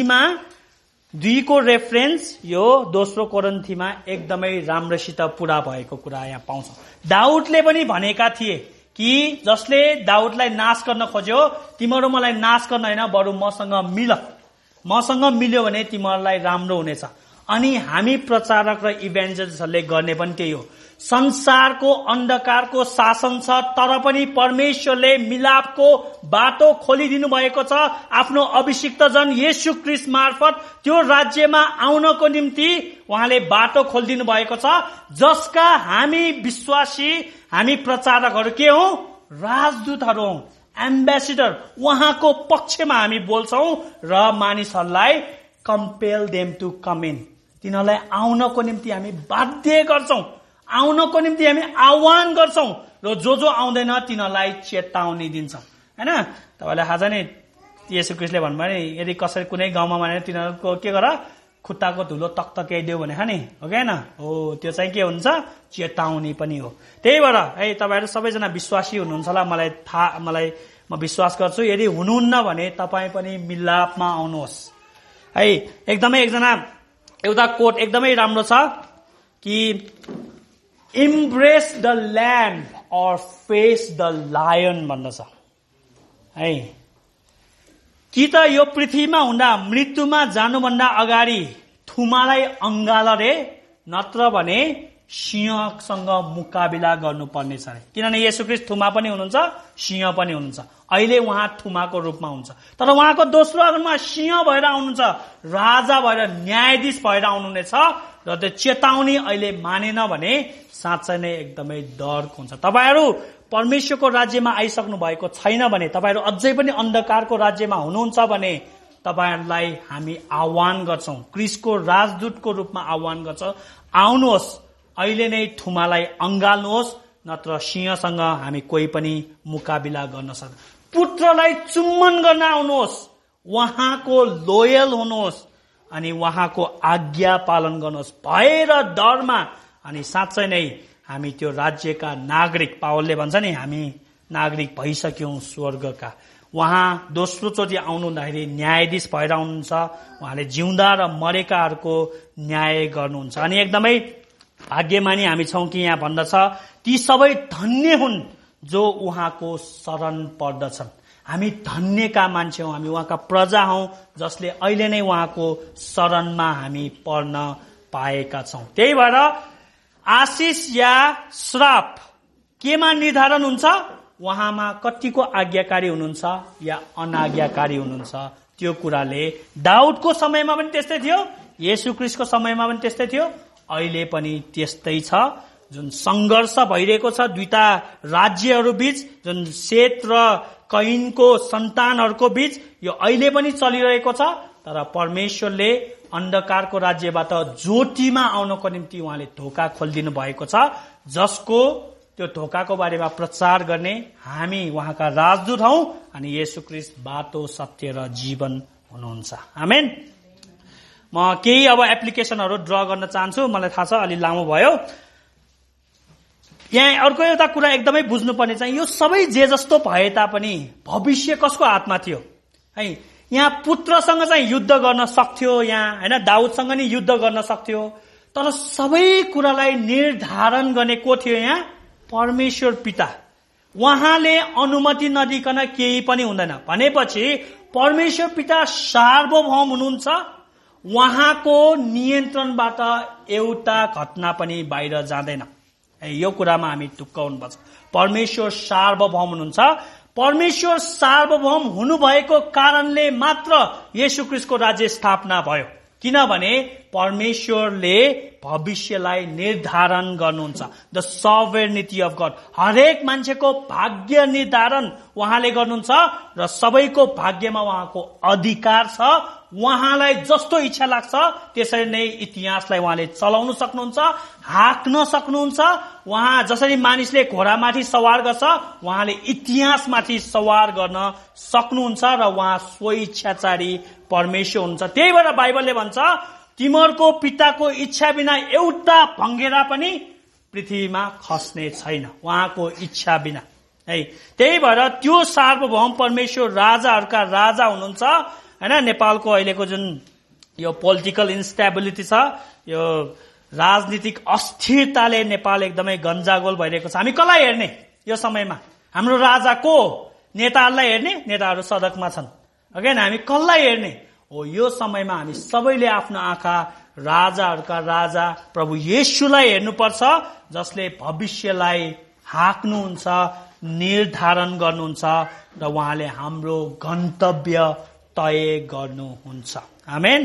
Speaker 1: 2 को रेफरेन्स यो दोस्रो कोरिन्थीमा एकदमै राम्रोसित पूरा भएको कुरा यहाँ पाउँछ। दाउदले पनि भनेका थिए कि जसले दाउदलाई नाश गर्न खोज्यो, तिमीहरू मलाई नाश गर्न होइन, बरु मसँग मिल, मसँग मिल्यो भने तिमीहरूलाई राम्रो हुनेछ। अनि हामी प्रचारक र इभेन्जलिस्टहरूले गर्ने पनि त्यही हो। संसारको अन्धकारको शासन छ, तर पनि परमेश्वरले मिलापको बाटो खोलिदिनु भएको छ। आफ्नो अभिषिक्त जन येशू ख्रीष्ट मार्फत त्यो राज्यमा आउनको निम्ति उहाँले बाटो खोलिदिनु भएको छ, जसका हामी विश्वासी, हामी प्रचारकहरू के हौ? राजदूतहरू हौ, एम्बेसेडर। उहाँको पक्षमा हामी बोल्छौं र मानिसहरूलाई compel them to come in, तिनीहरूलाई आउनको निम्ति हामी बाध्य गर्छौं, आउनको निम्ति हामी आह्वान गर्छौं र जो आउँदैन तिनीहरूलाई चेतावनी दिन्छौं। हैन, तपाईलाई थाहा छ नि, येशू ख्रीष्टले भन्नुभयो नि, यदि कसरी कुनै गाउँमा मानेर तिनीहरूको के गर, खुट्टाको धुलो तकतक्याइदियो भने नि, हो कि हैन? हो, त्यो चाहिँ के हुन्छ? चेतावनी पनि हो। त्यही भएर है, तपाईहरु सबैजना विश्वासी हुनुहुन्छ होला, म विश्वास गर्छु। यदि हुनुहुन्न भने तपाई पनि मिलापमा आउनुहोस् है। एकदमै एउटा कोट एकदमै राम्रो छ कि इम्ब्रेस द ल्याम्ब और फेस द लायन भन्दछ है। कि त यो पृथ्वीमा हुँदा मृत्युमा जानुभन्दा अगाडि थुमालाई अंगाल रे, नत्र भने सिंहसँग मुकाबिला गर्नुपर्ने छ। किनभने येशू ख्रीष्ट थुमा पनि हुनुहुन्छ, सिंह पनि हुनुहुन्छ। अहिले उहाँ थुमाको रूपमा हुन्छ, तर उहाँको दोस्रो आगमनमा सिंह भएर आउनुहुन्छ, राजा भएर, न्यायाधीश भएर आउनुहुनेछ। र त्यो चेतावनी अहिले मानेन भने साँच्चै नै एकदमै डरको हुन्छ। तपाईहरु परमेश्वरको राज्यमा आइसक्नु भएको छैन भने, तपाईहरु अझै पनि अन्धकारको राज्यमा हुनुहुन्छ भने तपाईहरुलाई हामी आह्वान गर्छौं, क्रिस्टको राजदूतको रूपमा आह्वान गर्छौं, आउनुहोस्, अहिले नै थुमालाई अंगाल्नुहोस्, नत्र सिंहसँग हामी कोही पनि मुकाबिला गर्न सक्दैन। पुत्रलाई चुम्बन गर्न आउनुहोस्, उहाँको लोयल हुनुहोस् अनि उहाँको आज्ञा पालन गर्नुहोस् भय र डरमा। अनि साँच्चै नै हामी त्यो राज्यका नागरिक, पावलले भन्छ नि, हामी नागरिक भइसक्यौं स्वर्गका। उहाँ दोस्रो चोटि आउनु हुँदाखेरि न्यायाधीश भएर आउनुहुन्छ, उहाँले जिउँदा र मरेकाहरूको न्याय गर्नुहुन्छ। अनि एकदमै भाग्यमानी हामी छौं कि यहाँ भन्दछ, ती सबै धन्य हुन् जो उहाँको शरण पर्दछन्। हामी धन्यका मान्छे हौं, हामी उहाँका प्रजा हौं, जसले अहिले नै उहाँको शरणमा हामी पर्न पाएका छौं। त्यही भएर आशिष या श्राप केमा निर्धारण हुन्छ? उहाँमा कतिको आज्ञाकारी हुनुहुन्छ या अनाज्ञाकारी हुनुहुन्छ। त्यो कुराले दाउदको समयमा पनि त्यस्तै थियो, येशू ख्रीष्टको समयमा पनि त्यस्तै थियो, अहिले पनि त्यस्तै छ। जुन संघर्ष भइरहेको छ दुईटा राज्यहरू बीच, जुन सेत र कैनको सन्तानहरूको बीच, यो अहिले पनि चलिरहेको छ। तर परमेश्वरले अन्धकारको राज्यबाट ज्योतिमा आउनको निम्ति उहाँले ढोका खोलिदिनु भएको छ, जसको त्यो ढोकाको बारेमा प्रचार गर्ने हामी उहाँका राजदूत हौं। अनि येशू ख्रीष्ट बाटो, सत्य र जीवन हुनुहुन्छ। आमेन। म केही अब एप्लिकेशनहरू ड्र गर्न चाहन्छु, मलाई थाहा छ अलि लामो भयो। यहाँ अर्को एउटा कुरा एकदमै बुझ्नुपर्ने चाहिँ, यो सबै जे जस्तो भए तापनि भविष्य कसको हातमा थियो है? यहाँ पुत्रसँग चाहिँ युद्ध गर्न सक्थ्यो, यहाँ हैन, दाउदसँग नि युद्ध गर्न सक्थ्यो, तर सबै कुरालाई निर्धारण गर्ने को थियो? यहाँ परमेश्वर पिता। उहाँले अनुमति नदिकन केही पनि हुँदैन भनेपछि परमेश्वर पिता सार्वभौम हुनुहुन्छ। उहाँको नियन्त्रणबाट एउटा घटना पनि बाहिर जाँदैन। यो कुरामा हामी ढुक्क हुनुपर्छ। परमेश्वर सार्वभौम हुनुहुन्छ। परमेश्वर सार्वभौम हुनुभएको कारणले मात्र येशू ख्रीष्टको राज्य स्थापना भयो, किनभने परमेश्वरले भविष्यलाई निर्धारण गर्नुहुन्छ। द सॉवरेनिटी अफ गॉड, हरेक मान्छेको भाग्य निर्धारण उहाँले गर्नुहुन्छ र सबैको भाग्यमा उहाँको अधिकार छ। उहाँलाई जस्तो इच्छा लाग्छ त्यसरी नै इतिहासलाई उहाँले चलाउन सक्नुहुन्छ, हाँक्न सक्नुहुन्छ। उहाँ जसरी मानिसले घोडामाथि सवार गर्छ उहाँले इतिहासमाथि सवार गर्न सक्नुहुन्छ र उहाँ स्वइच्छाचारी परमेश्वर हुनुहुन्छ। त्यही भएर बाइबलले भन्छ तिमीहरूको पिताको इच्छा बिना एउटा भङ्गेरा पनि पृथ्वीमा खस्ने छैन, उहाँको इच्छा बिना है। त्यही भएर त्यो सार्वभौम परमेश्वर राजाहरूका राजा हुनुहुन्छ हैन। नेपालको अहिलेको जुन यो पोलिटिकल इन्स्टेबिलिटी छ, यो राजनीतिक अस्थिरताले नेपाल एकदमै गन्जागोल भइरहेको छ। हामी कसलाई हेर्ने यो समयमा? हाम्रो राजा को? नेताहरूलाई हेर्ने? नेताहरू सडकमा छन्, होइन? हामी कसलाई हेर्ने हो? यो समयमा हामी सबैले आफ्नो आँखा राजाहरूका राजा प्रभु येशूलाई हेर्नुपर्छ, जसले भविष्यलाई हाँक्नुहुन्छ, निर्धारण गर्नुहुन्छ र उहाँले हाम्रो गन्तव्य तय गर्नुहुन्छ। आमेन।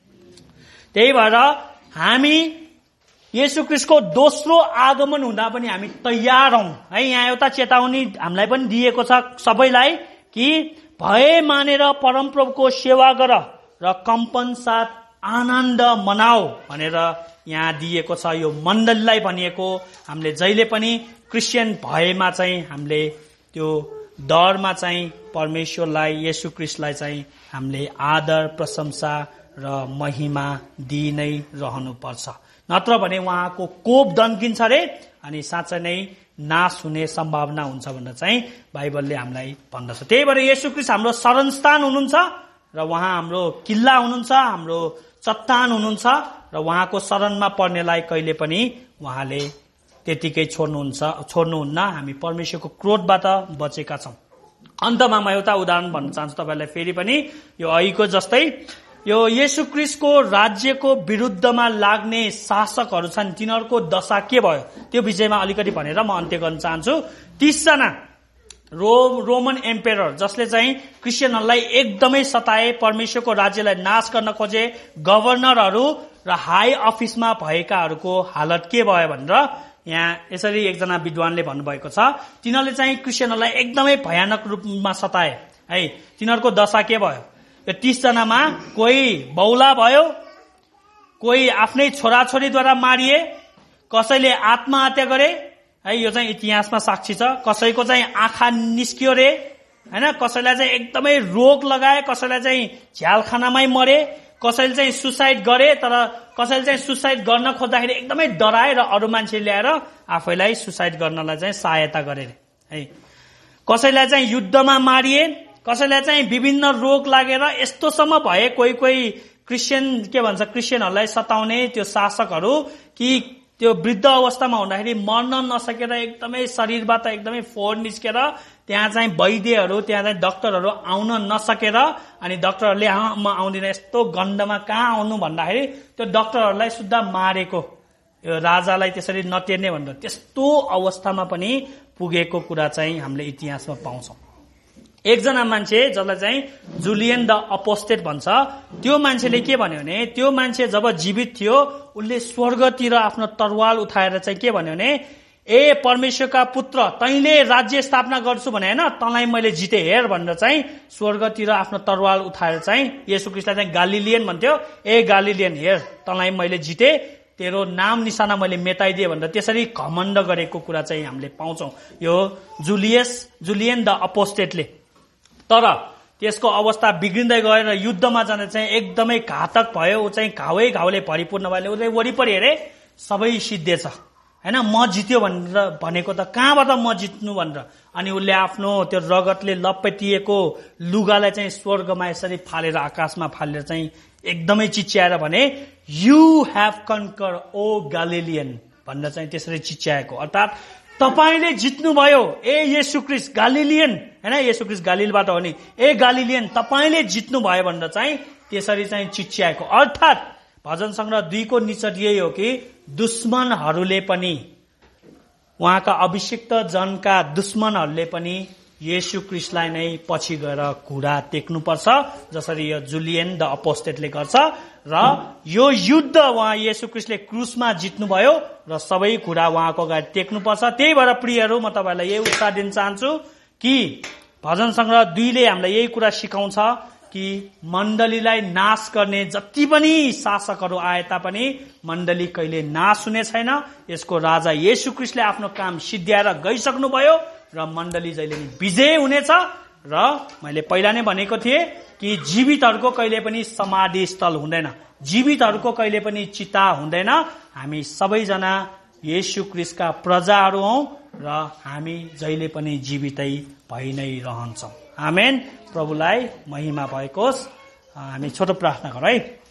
Speaker 1: त्यही भएर हामी येशू ख्रीष्टको दोस्रो आगमन हुँदा पनि हामी तयार हौं है। यहाँ एउटा चेतावनी हामीलाई पनि दिएको छ सबैलाई कि भय मानेर परमप्रभुको सेवा गर र कम्पन साथ आनन्द मनाऊ भनेर यहाँ दिएको छ। यो मण्डलीलाई भनिएको। हामीले जहिले पनि क्रिस्चियन भएमा चाहिँ हामीले त्यो डरमा चाहिँ परमेश्वरलाई येशू ख्रीष्टलाई चाहिँ हामीले आदर प्रशंसा र महिमा दिइ नै रहनुपर्छ, नत्र भने उहाँको कोप दन्किन्छ रे अनि साँच्चै नै नाश हुने सम्भावना हुन्छ भनेर चाहिँ बाइबलले हामीलाई भन्दछ। त्यही भएर येशू ख्रीष्ट हाम्रो शरणस्थान हुनुहुन्छ र उहाँ हाम्रो किल्ला हुनुहुन्छ, हाम्रो चट्टान हुनुहुन्छ र उहाँको शरणमा पर्नेलाई कहिले पनि उहाँले त्यतिकै छोड्नुहुन्न। हामी परमेश्वरको क्रोधबाट बचेका छौं। अन्तमा म एउटा उदाहरण भन्न चाहन्छु तपाईलाई फेरि पनि। यो अहिको जस्तै यो येशू ख्रीष्टको राज्यको विरुद्धमा लाग्ने शासकहरू छन्, तिनीहरूको दशा के भयो त्यो विषयमा अलिकति भनेर म अन्त्य गर्न चाहन्छु। 30 जना रोमन एम्पेरर जसले चाहिँ क्रिस्चियनहरूलाई एकदमै सताए, परमेश्वरको राज्यलाई नाश गर्न खोजे, गभर्नरहरू र हाई अफिसमा भएकाहरूको हालत के भयो भनेर यहाँ यसरी एकजना विद्वानले भन्नुभएको छ। तिनीहरूले चाहिँ क्रिस्चियनहरूलाई एकदमै भयानक रूपमा सताए है। तिनीहरूको दशा के भयो? यो 30 जनामा कोही बौला भयो, कोही आफ्नै छोराछोरीद्वारा मारिए, कसैले आत्महत्या गरे है। यो चाहिँ इतिहासमा साक्षी छ। कसैको चाहिँ आँखा निस्कियो रे हैन, कसैलाई चाहिँ एकदमै रोग लगाए, कसैलाई चाहिँ झ्यालखानामै मरे, कसैले चाहिँ सुसाइड गरे, तर कसैले चाहिँ सुसाइड गर्न खोज्दाखेरि एकदमै डराए र अरू मान्छे ल्याएर आफैलाई सुसाइड गर्नलाई चाहिँ सहायता गरे है। कसैलाई चाहिँ युद्धमा मारिए, कसैलाई चाहिँ विभिन्न रोग लागेर यस्तोसम्म भए कोही क्रिस्चियनहरूलाई सताउने त्यो शासकहरू कि त्यो वृद्ध अवस्थामा हुँदाखेरि मर्न नसकेर एकदमै शरीरबाट एकदमै फोहोर निस्केर त्यहाँ चाहिँ वैद्यहरू, त्यहाँ चाहिँ डाक्टरहरू आउन नसकेर अनि डाक्टरहरूले म आउँदिन, यस्तो गन्धमा कहाँ आउनु भन्दाखेरि त्यो डाक्टरहरूलाई सुद्धा मारेको, यो राजालाई त्यसरी नटेर्ने भनेर त्यस्तो अवस्थामा पनि पुगेको कुरा चाहिँ हामीले इतिहासमा पाउँछौं। एकजना मान्छे जसलाई चाहिँ जुलियन द अपोस्टेट भन्छ, त्यो मान्छेले के भन्यो भने त्यो मान्छे जब जीवित थियो उसले स्वर्गतिर आफ्नो तरवाल उठाएर चाहिँ के भन्यो भने ए परमेश्वरका पुत्र तैले राज्य स्थापना गर्छु भने हैन, तँलाई मैले जिते हेर भनेर चाहिँ स्वर्गतिर आफ्नो तरवाल उठाएर चाहिँ येशू ख्रीष्टलाई चाहिँ गालिलियन भन्थ्यो। ए गालिलियन हेर तँलाई मैले जिते, तेरो नाम निशाना मैले मेटाइदिए भनेर त्यसरी घमण्ड गरेको कुरा चाहिँ हामीले पाउँछौं यो जुलियन द अपोस्टेटले। तर त्यसको अवस्था बिग्रिँदै गएर युद्धमा जाँदा चाहिँ एकदमै घातक भयो। ऊ चाहिँ घाउले भरिपूर्ण भयो। उसले वरिपरि हेरे सबै सिद्धेछ हैन, म जित्यो भनेर भनेको त कहाँबाट म जित्नु भनेर अनि उसले आफ्नो त्यो रगतले लपेटिएको लुगालाई चाहिँ स्वर्गमा यसरी फालेर आकाशमा फालेर चाहिँ एकदमै चिच्याएर भने यु हेभ कन्कर ओ गालिलियन भनेर चाहिँ त्यसरी चिच्याएको, अर्थात् तपाईले जित्नुभयो ए येशू ख्रीष्ट गालिलियन हैन, येशू ख्रीष्ट गालिलबाट हो नि, ए गालिलियन तपाईले जित्नुभयो भनेर चाहिँ त्यसरी चाहिँ चिच्याएको। अर्थात् भजन संग्रह 2 को निचोड यही हो कि दुश्मनहरूले पनि, उहाँका अभिषिक्त जनका दुश्मनहरूले पनि येशू ख्रीष्टलाई नै पछि गएर घुँडा टेक्नुपर्छ, जसरी यो जुलियन द अपोस्टेटले गर्छ। र यो युद्ध उहाँ येशू ख्रीष्टले क्रुसमा जित्नुभयो र सबै घुँडा उहाँको अगाडि टेक्नुपर्छ। त्यही भएर प्रियहरू म तपाईलाई यही उत्साह दिन चाहन्छु कि भजन संग्रह 2 ले हामीलाई यही कुरा सिकाउँछ कि मण्डलीलाई नाश गर्ने जति पनि शासकहरू आए तापनि मण्डली कहिले नाश हुने छैन। यसको राजा येशू ख्रीष्टले आफ्नो काम सिद्ध्याएर गइसक्नुभयो र मण्डली जहिले पनि विजय हुनेछ। र मैले पहिला नै भनेको थिएँ कि जीवितहरूको कहिले पनि समाधि स्थल हुँदैन, जीवितहरूको कहिले पनि चिता हुँदैन। हामी सबैजना येशू ख्रीष्टका प्रजाहरू हौं र हामी जहिले पनि जीवितै भइ नै रहन्छौं। आमेन। प्रभुलाई महिमा भएकोस्। हामी छोटो प्रार्थना गरौँ है।